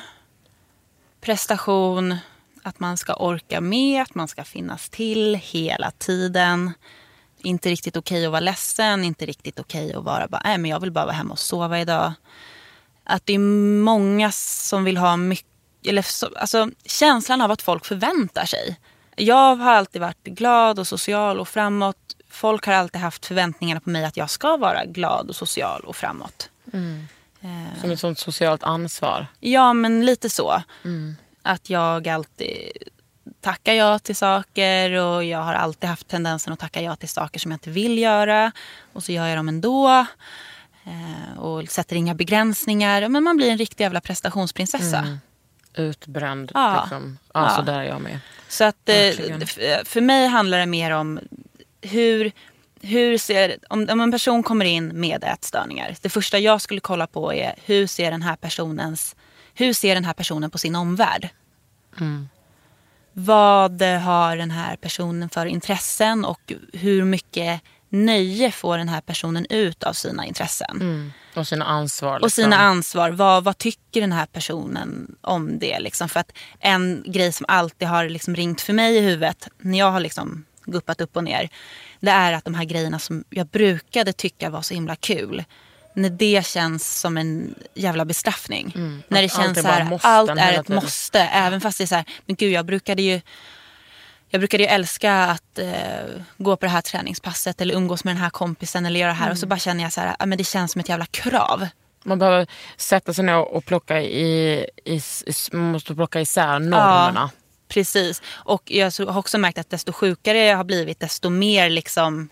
prestation, att man ska orka med, att man ska finnas till hela tiden. Inte riktigt okej att vara ledsen, inte riktigt okej att vara bara, nej men jag vill bara vara hemma och sova idag. Att det är många som vill ha mycket, eller alltså känslan av att folk förväntar sig. Jag har alltid varit glad och social och framåt. Folk har alltid haft förväntningar på mig att jag ska vara glad och social och framåt. Mm. Eh. Som ett sånt socialt ansvar. Ja, men lite så. Mm. Att jag alltid tackar ja till saker och jag har alltid haft tendensen att tacka ja till saker som jag inte vill göra. Och så gör jag dem ändå. Eh, och sätter inga begränsningar. Men man blir en riktig jävla prestationsprinsessa. Mm. Utbränd. Ja. Liksom. Ja, ja. Så där är jag med. Så att eh, för mig handlar det mer om hur... Hur ser, om, om en person kommer in med ätstörningar, det första jag skulle kolla på är hur ser den här personens, hur ser den här personen på sin omvärld? Mm. Vad har den här personen för intressen och hur mycket nöje får den här personen ut av sina intressen? Mm. Och sina ansvar. Liksom. Och sina ansvar. Vad, vad tycker den här personen om det? Liksom? För att en grej som alltid har liksom ringt för mig i huvudet när jag har liksom guppat upp och ner, det är att de här grejerna som jag brukade tycka var så himla kul, när det känns som en jävla bestraffning. Mm. När det känns så här, allt är ett tiden. måste. Även fast det är så här, men gud, jag brukade ju jag brukade ju älska att eh, gå på det här träningspasset eller umgås med den här kompisen eller göra det här. Mm. Och så bara känner jag så här, men det känns som ett jävla krav. Man behöver sätta sig ner och plocka i, i, i man måste plocka isär normerna. Ja. Precis. Och jag har också märkt att desto sjukare jag har blivit, desto mer liksom...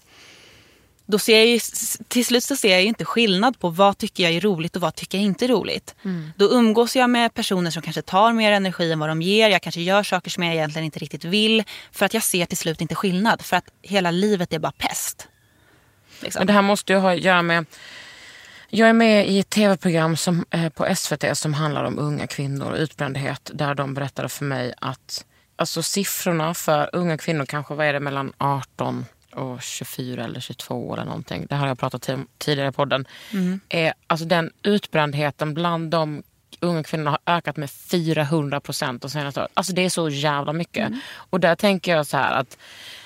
Då ser jag ju, till slut så ser jag ju inte skillnad på vad tycker jag är roligt och vad tycker jag inte är roligt. Mm. Då umgås jag med personer som kanske tar mer energi än vad de ger. Jag kanske gör saker som jag egentligen inte riktigt vill. För att jag ser till slut inte skillnad. För att hela livet är bara pest. Liksom. Men det här måste ju ha att göra med... Jag är med i ett tv-program som, eh, på S V T som handlar om unga kvinnor och utbrändhet. Där de berättade för mig att alltså, siffrorna för unga kvinnor kanske vad är det mellan arton och tjugofyra eller tjugotvå eller någonting. Det har jag pratat om tidigare i podden. Mm. Är, alltså, den utbrändheten bland de unga kvinnorna har ökat med fyrahundra procent. Och senaste, alltså det är så jävla mycket. Mm. Och där tänker jag så här att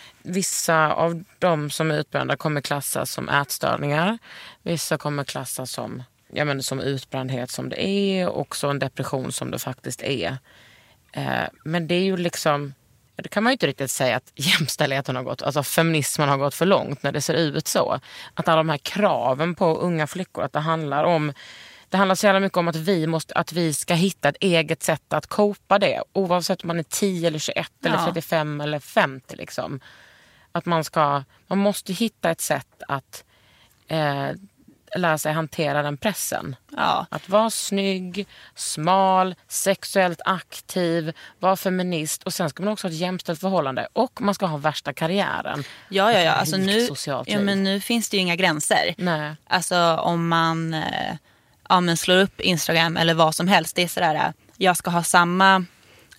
vissa av de som är utbrända kommer klassas som ätstörningar. Vissa kommer klassas som, ja, men, som utbrändhet som det är. Och så en depression som det faktiskt är. Eh, men det är ju liksom... Det kan man ju inte riktigt säga att jämställdheten har gått... Alltså feminismen har gått för långt när det ser ut så. Att alla de här kraven på unga flickor, att det handlar om... Det handlar så jävla mycket om att vi, måste, att vi ska hitta ett eget sätt att copa det. Oavsett om man är tio eller tjugoett ja. eller trettiofem eller femtio liksom. Att man ska, man måste hitta ett sätt att eh, lära sig hantera den pressen. Ja. Att vara snygg, smal, sexuellt aktiv, vara feminist. Och sen ska man också ha ett jämställt förhållande. Och man ska ha värsta karriären. Ja, ja, ja. Alltså nu, ja men nu finns det ju inga gränser. Nej. Alltså om man, eh, ja, men slår upp Instagram eller vad som helst. Det är sådär, jag ska ha samma...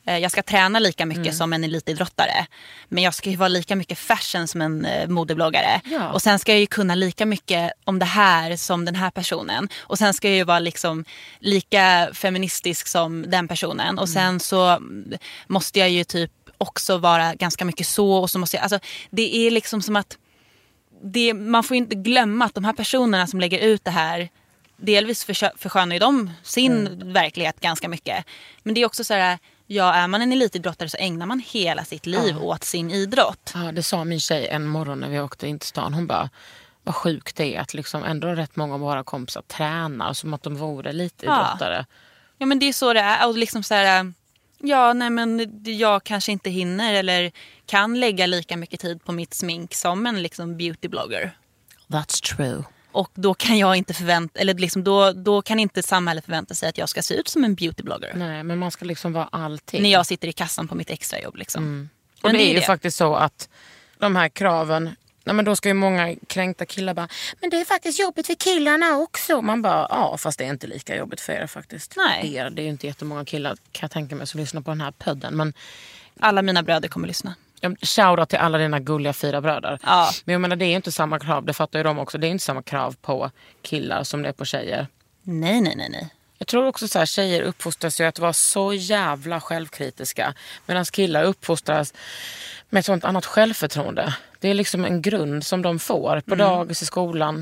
Jag ska träna lika mycket Mm. som en elitidrottare. Men jag ska ju vara lika mycket fashion som en eh, modebloggare. Ja. Och sen ska jag ju kunna lika mycket om det här som den här personen. Och sen ska jag ju vara liksom lika feministisk som den personen. Och Mm. sen så måste jag ju typ också vara ganska mycket så. Och så måste jag, alltså, det är liksom som att det, man får inte glömma att de här personerna som lägger ut det här, delvis försö- förskönar ju de sin Mm. verklighet ganska mycket. Men det är också så här, ja, är man en elitidrottare så ägnar man hela sitt liv Ja. åt sin idrott. Ja, det sa min tjej en morgon när vi åkte in till stan. Hon bara, vad sjukt det är att liksom ändå rätt många av våra kompisar tränar som att de vore elitidrottare. Ja, men det är så det är. Och liksom så här, ja, nej men jag kanske inte hinner eller kan lägga lika mycket tid på mitt smink som en liksom beautyblogger. That's true. Och då kan jag inte förvänta, eller liksom då, då kan inte samhället förvänta sig att jag ska se ut som en beautyblogger. Nej, men man ska liksom vara allting. När jag sitter i kassan på mitt extrajobb liksom. Mm. Och Men det, det är är ju det. faktiskt så att de här kraven, nej men då ska ju många kränkta killar bara, men det är faktiskt jobbigt för killarna också. Man bara, ja fast det är inte lika jobbigt för er faktiskt. Nej. Er, det är ju inte jättemånga killar kan jag tänka mig som lyssnar på den här podden. Men Alla mina bröder kommer lyssna. shoutout till alla dina gulliga fyra bröder. Ja. Men jag menar det är ju inte samma krav, det fattar ju de också. Det är inte samma krav på killar som det är på tjejer. Nej, nej, nej, nej. Jag tror också så här, tjejer uppfostras ju att vara så jävla självkritiska. Medan killar uppfostras med ett sånt annat självförtroende. Det är liksom en grund som de får på dagis, i skolan,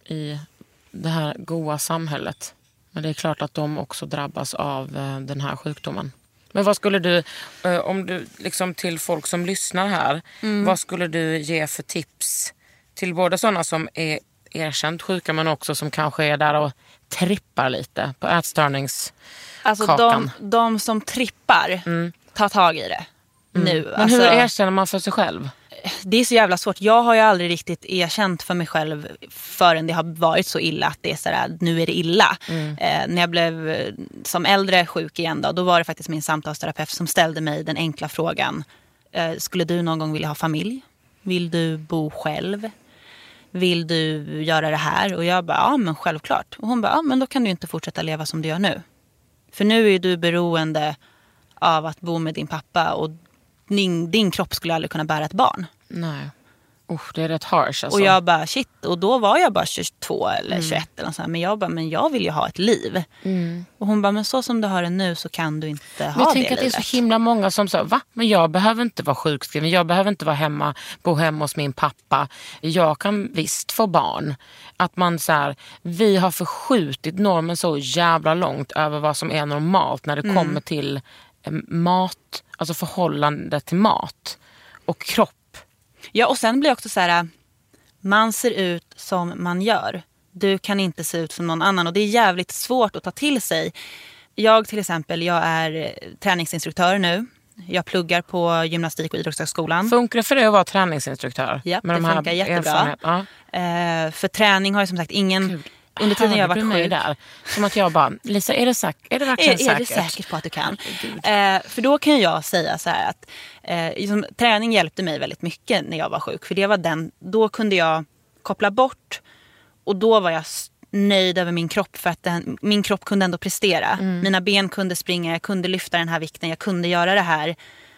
i det här goda samhället. Men det är klart att de också drabbas av eh, den här sjukdomen. Men vad skulle du, eh, om du liksom till folk som lyssnar här, vad skulle du ge för tips till både sådana som är erkänt sjuka men också som kanske är där och trippar lite på ätstörningskakan? Alltså de, de som trippar, tar tag i det. Nu. Men Alltså, hur erkänner man för sig själv? det är så jävla svårt. Jag har ju aldrig riktigt erkänt för mig själv förrän det har varit så illa att det är så där, nu är det illa. Eh, när jag blev eh, som äldre sjuk igen då, då var det faktiskt min samtalsterapeut som ställde mig den enkla frågan. Eh, skulle du någon gång vilja ha familj? Vill du bo själv? Vill du göra det här? Och jag bara, ja men självklart. Och hon bara, ja men då kan du inte fortsätta leva som du gör nu. För nu är du beroende av att bo med din pappa och din, din kropp skulle aldrig kunna bära ett barn. Nej. Usch, det är rätt harsh alltså. Och jag bara, shit. Och då var jag bara tjugotvå eller tjugoett eller något sånt. Men jag bara, men jag vill ju ha ett liv. Mm. Och hon bara, men så som du har det nu så kan du inte Men ha jag det tänker att det livet. är så himla många som säger, va? Men jag behöver inte vara sjukskriven. Jag behöver inte vara hemma, bo hemma hos min pappa. Jag kan visst få barn. Att man så här, vi har förskjutit normen så jävla långt över vad som är normalt när det Mm. kommer till eh, mat, alltså förhållande till mat och kropp. Ja, och sen blir det också så här, man ser ut som man gör. Du kan inte se ut som någon annan. Och det är jävligt svårt att ta till sig. Jag till exempel, jag är träningsinstruktör nu. Jag pluggar på gymnastik- och idrottshögskolan. Funkar det för dig att vara träningsinstruktör? Ja, Med det de här funkar jättebra. erfarenhet- Ja. Eh, för träning har jag som sagt ingen... Gud. Under tiden jag har Hörde varit du mig sjuk. där? Som att jag bara, Lisa, är det, säk- är det verkligen Är, är säkert? du säker på att du kan? Eh, för då kan jag säga så här att eh, liksom, träning hjälpte mig väldigt mycket när jag var sjuk. För det var den, då kunde jag koppla bort och då var jag s- nöjd över min kropp för att den, min kropp kunde ändå prestera. Mm. Mina ben kunde springa, jag kunde lyfta den här vikten, jag kunde göra det här.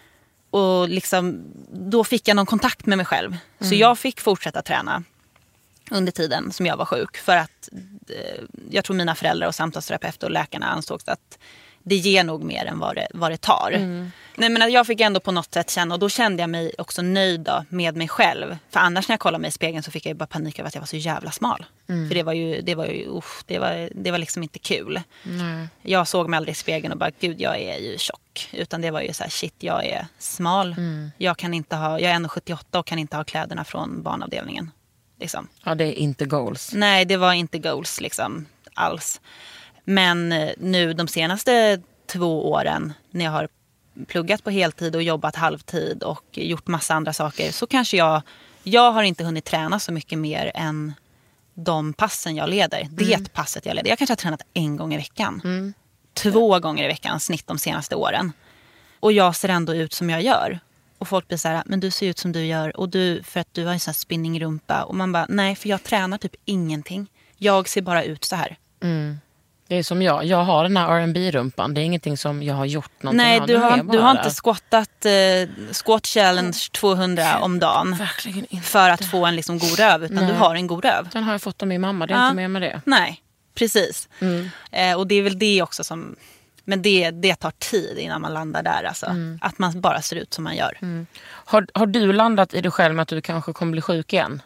Och liksom, då fick jag någon kontakt med mig själv. Så Mm. jag fick fortsätta träna under tiden som jag var sjuk. För att eh, jag tror mina föräldrar och samtalsterapeuter och läkarna ansåg att det ger nog mer än vad det, vad det tar. Mm. Nej, men att jag fick ändå på något sätt känna, och då kände jag mig också nöjd då, med mig själv. För annars när jag kollade mig i spegeln så fick jag ju bara panik över att jag var så jävla smal. Mm. För det var ju, det var ju, usch, det var, det var liksom inte kul. Nej. Jag såg mig aldrig i spegeln och bara, gud jag är ju tjock. Utan det var ju så här, shit jag är smal. Mm. Jag kan inte ha, jag är en komma sjuttioåtta och kan inte ha kläderna från barnavdelningen. Liksom. Ja, det är inte goals. Nej, det var inte goals liksom alls. Men eh, nu de senaste två åren när jag har pluggat på heltid och jobbat halvtid och gjort massa andra saker så kanske jag, jag har inte hunnit träna så mycket mer än de passen jag leder. Det passet jag leder. Jag kanske har tränat en gång i veckan. Mm. Två gånger i veckan snitt de senaste åren. Och jag ser ändå ut som jag gör. Och folk blir så här, men du ser ut som du gör. Och du, för att du har en sån här spinningrumpa. Och man bara, nej för jag tränar typ ingenting. Jag ser bara ut så här. Mm. Det är som jag. Jag har den här R and B-rumpan. Det är ingenting som jag har gjort någonting Nej, av. du har, du har där. inte squattat eh, squat challenge tvåhundra om dagen. Verkligen inte. För att få en liksom god röv. Utan Nej. du har en god röv. Den har jag fått av min mamma. Det är Ja. inte mer med det. Nej, precis. Mm. Eh, och det är väl det också som... Men det, det tar tid innan man landar där. Alltså. Mm. Att man bara ser ut som man gör. Mm. Har, har du landat i dig själv med att du kanske kommer bli sjuk igen?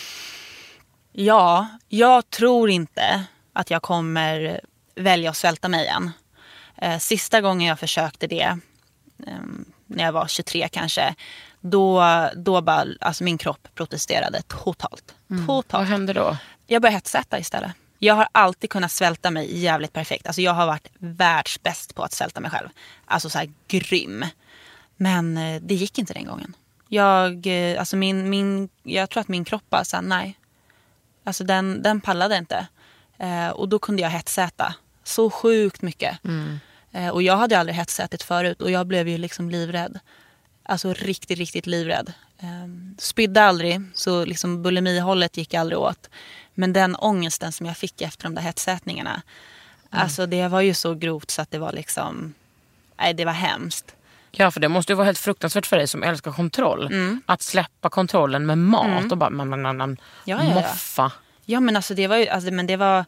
Ja, jag tror inte att jag kommer välja att svälta mig igen. Eh, sista gången jag försökte det, eh, när jag var tjugotre kanske, då, då bara, alltså min kropp protesterade totalt. Mm. totalt. Vad hände då? Jag började hetsäta istället. Jag har alltid kunnat svälta mig jävligt perfekt. Alltså jag har varit världsbäst på att svälta mig själv. Alltså så här grym. Men eh, det gick inte den gången. Jag, eh, alltså min, min, jag tror att min kropp bara sa nej. Alltså den, den pallade inte. Eh, och då kunde jag hetsäta. Så sjukt mycket. Mm. Eh, och jag hade aldrig hetsätit förut. Och jag blev ju liksom livrädd. Alltså riktigt, riktigt livrädd. Eh, spydde aldrig. Så liksom bulimihållet gick aldrig åt. Men den ångesten som jag fick efter de där hetsätningarna. Mm. Alltså det var ju så grovt så att det var liksom... Nej, det var hemskt. Ja, för det måste ju vara helt fruktansvärt för dig som älskar kontroll. Mm. Att släppa kontrollen med mat mm. och bara man, man, man, man, ja, ja, moffa. Ja, men alltså det var ju... Alltså, men det var...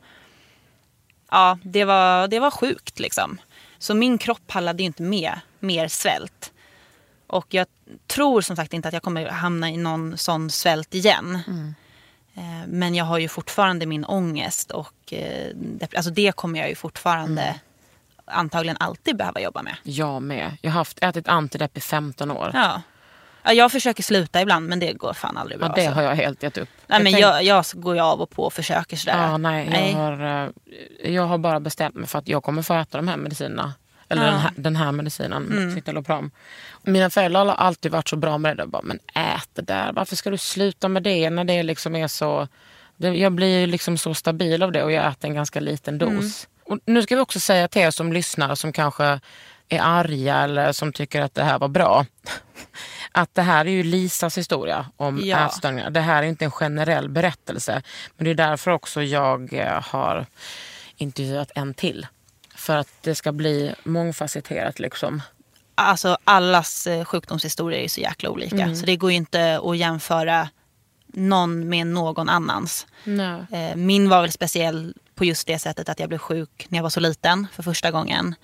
Ja, det var, det var sjukt liksom. Så min kropp pallade ju inte med mer svält. Och jag tror som sagt inte att jag kommer hamna i någon sån svält igen. Mm. Men jag har ju fortfarande min ångest och alltså det kommer jag ju fortfarande mm. antagligen alltid behöva jobba med. Jag med. Jag har haft ätit antidepp i femton år. Ja. Ja, jag försöker sluta ibland men det går fan aldrig bra. Ja, det så. har jag helt gett upp. Nej, jag men tänk... jag, jag går ju av och på och försöker sådär. Ja, nej, nej. Jag, har, jag har bara bestämt mig för att jag kommer få äta de här medicinerna. Eller ja. den, här, den här medicinen, mm. citalopram. Mina föräldrar har alltid varit så bra med det. Bara, men ät det där. Varför ska du sluta med det när det liksom är så... Det, jag blir ju liksom så stabil av det och jag äter en ganska liten dos. Mm. Och nu ska vi också säga till er som lyssnar som kanske är arga eller som tycker att det här var bra. Att det här är ju Lisas historia om ja. ätstörningar. Det här är inte en generell berättelse. Men det är därför också jag har intervjuat en till. För att det ska bli mångfacetterat liksom. Alltså allas sjukdomshistorier är så jäkla olika. Mm. Så det går ju inte att jämföra någon med någon annans. Nej. Min var väl speciell på just det sättet att jag blev sjuk när jag var så liten för första gången.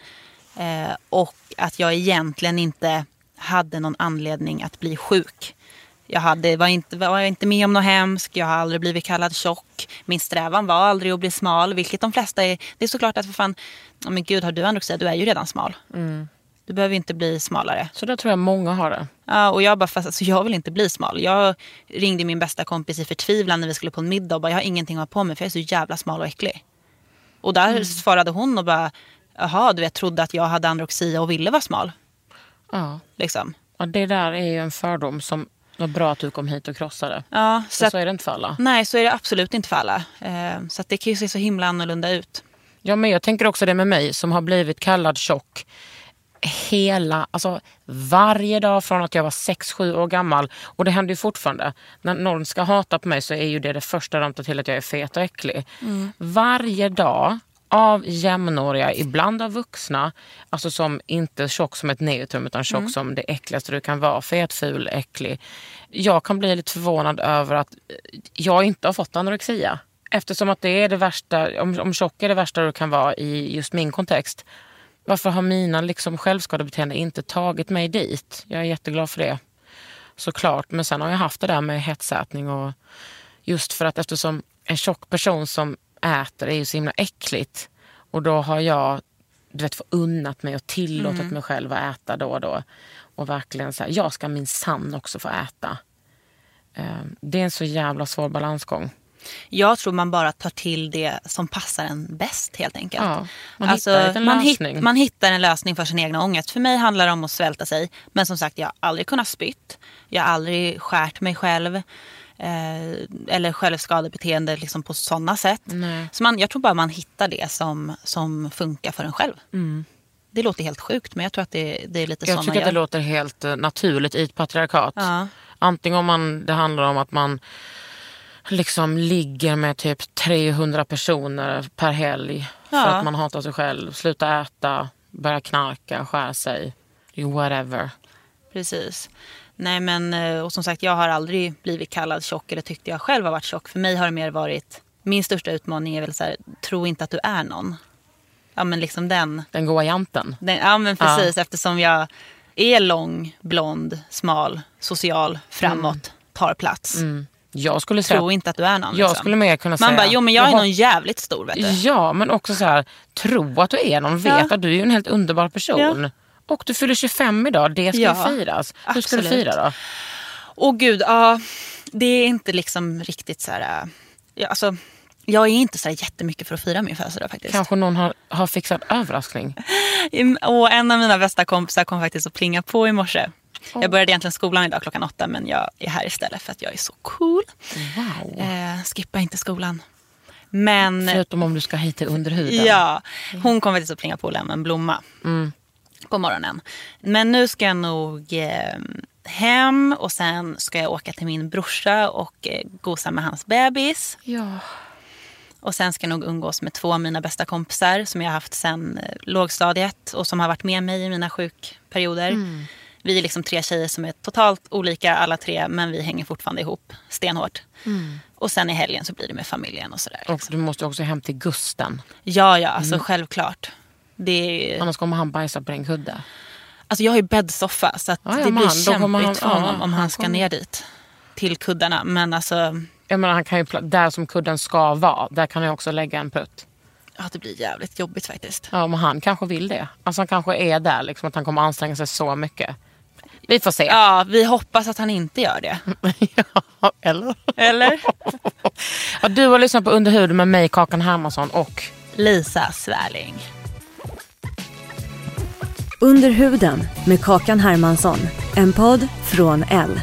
Och att jag egentligen inte hade någon anledning att bli sjuk. Jag hade, var, inte, var inte med om något hemskt. Jag har aldrig blivit kallad tjock. Min strävan var aldrig att bli smal. Vilket de flesta är. Det är såklart att för fan, oh men gud, har du anorexia? Du är ju redan smal. Mm. Du behöver inte bli smalare. Så där tror jag många har det. Ja, och jag bara, fast alltså, jag vill inte bli smal. Jag ringde min bästa kompis i förtvivlan när vi skulle på en middag och bara, jag har ingenting att ha på mig för jag är så jävla smal och äcklig. Och där mm. svarade hon och bara, jaha, du vet, trodde att jag hade anorexia och ville vara smal. Ja. Liksom. Och det där är ju en fördom som var bra att du kom hit och krossade. Ja, så, så, att, så är det inte för alla. Nej, så är det absolut inte för alla. Eh, så att det kan ju se så himla annorlunda ut. Ja, men jag tänker också det med mig som har blivit kallad tjock hela, alltså varje dag från att jag var sex sju år gammal. Och det händer ju fortfarande. När någon ska hata på mig så är ju det det första de tar till att jag är fet och äcklig. Mm. Varje dag av jämnåriga, ibland av vuxna, alltså som inte tjock som ett neutrum utan tjock mm. som det äckligaste du kan vara, fet, ful, äcklig. Jag kan bli lite förvånad över att jag inte har fått anorexia. Eftersom att det är det värsta, om, om tjock är det värsta du kan vara i just min kontext. Varför har mina liksom självskadebeteende inte tagit mig dit? Jag är jätteglad för det. Såklart. Men sen har jag haft det där med hetsätning och just för att eftersom en tjock person som äter är ju så himla äckligt. Och då har jag, du vet, förunnat mig och tillåtit mm. mig själv att äta då och då. Och verkligen så här, jag ska minsann också få äta. Det är en så jävla svår balansgång. Jag tror man bara tar till det som passar en bäst helt enkelt. Ja, man, alltså, hittar en man, lösning. Hit, man hittar en lösning för sin egna ångest. För mig handlar det om att svälta sig. Men som sagt, jag har aldrig kunnat spytt. Jag har aldrig skärt mig själv. Eh, eller självskadebeteende liksom på sådana sätt. Nej. Så man, jag tror bara man hittar det som, som funkar för en själv. Mm. Det låter helt sjukt, men jag tror att det, det är lite så man gör. Jag tycker att det låter helt naturligt i ett patriarkat. Ja. Antingen om man, det handlar om att man liksom ligger med typ trehundra personer per helg. Ja. För att man hatar sig själv. Sluta äta, börja knarka, skära sig. Whatever. Precis. Nej men, och som sagt, jag har aldrig blivit kallad tjock eller tyckte jag själv har varit tjock. För mig har det mer varit, min största utmaning är väl så här, tro inte att du är någon. Ja men liksom den. Den goa janten. Den, ja men precis, Ja. eftersom jag är lång, blond, smal, social, framåt, mm. tar plats. Mm. Jag skulle säga, tro inte att du är någon. Jag liksom. skulle mer kunna Man säga. Man bara, jo men jag, jag är har... någon jävligt stor, vet du. Ja, men också så här, tro att du är någon, vet Ja. att du är ju en helt underbar person. Ja. Och du fyller tjugofem idag, det ska ja, firas. Hur ska du fira då? Åh gud, ja, det är inte liksom riktigt så här. Ja, alltså, jag är inte så här jättemycket för att fira min födelsedag faktiskt. Kanske någon har, har fixat överraskning. Och en av mina bästa kompisar kom faktiskt att plinga på i morse. Oh. Jag började egentligen skolan idag klockan åtta, men jag är här istället för att jag är så cool. Wow. Eh, skippa inte skolan. Men, förutom om du ska hit till underhuden. Ja, hon kom faktiskt att plinga på och lämna en blomma mm. på morgonen. Men nu ska jag nog eh, hem och sen ska jag åka till min brorsa och eh, gosa med hans bebis. Ja. Och sen ska jag nog umgås med två av mina bästa kompisar som jag har haft sedan eh, lågstadiet och som har varit med mig i mina sjukperioder. Mm. Vi är liksom tre tjejer som är totalt olika alla tre, men vi hänger fortfarande ihop stenhårt. Mm. Och sen i helgen så blir det med familjen och sådär. Liksom. Och du måste också hem till Gusten. Ja, ja, alltså mm. självklart. Det är... Annars kommer han bajsa på en kudde. Alltså jag har ju bäddsoffa så att ja, ja, det blir man, kämpigt för honom ja, om han, han ska kommer... ner dit. Till kuddarna, men alltså... Jag menar, han kan ju, där som kudden ska vara, där kan jag också lägga en putt. Ja, det blir jävligt jobbigt faktiskt. Ja, men han kanske vill det. Alltså han kanske är där, liksom att han kommer anstränga sig så mycket. Vi får se. Ja, vi hoppas att han inte gör det. Ja, eller? Eller? Ja, du har lyssnat på Underhuden med mig, Kakan Hermansson och Lisa Svärling. Underhuden med Kakan Hermansson. En podd från Elle.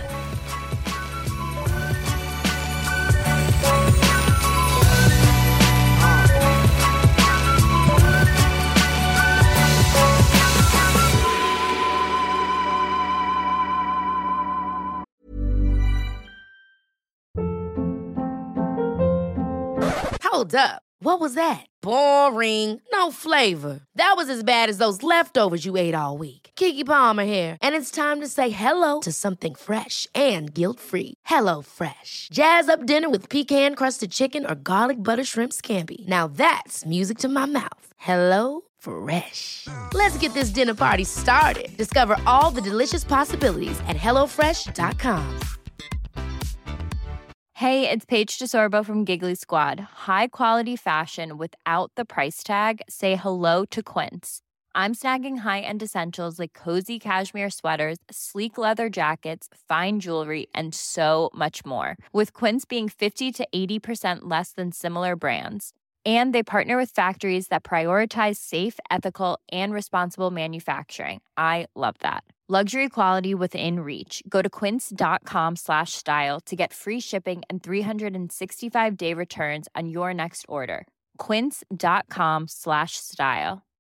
Hold up. What was that? Boring. No flavor. That was as bad as those leftovers you ate all week. Keke Palmer here, and it's time to say hello to something fresh and guilt-free. Hello Fresh. Jazz up dinner with pecan-crusted chicken or garlic butter shrimp scampi. Now that's music to my mouth. Hello Fresh. Let's get this dinner party started. Discover all the delicious possibilities at hello fresh dot com. Hey, it's Paige DeSorbo from Giggly Squad. High quality fashion without the price tag. Say hello to Quince. I'm snagging high-end essentials like cozy cashmere sweaters, sleek leather jackets, fine jewelry, and so much more. With Quince being fifty to eighty percent less than similar brands. And they partner with factories that prioritize safe, ethical, and responsible manufacturing. I love that. Luxury quality within reach. Go to quince.com slash style to get free shipping and three sixty-five day returns on your next order. Quince.com slash style.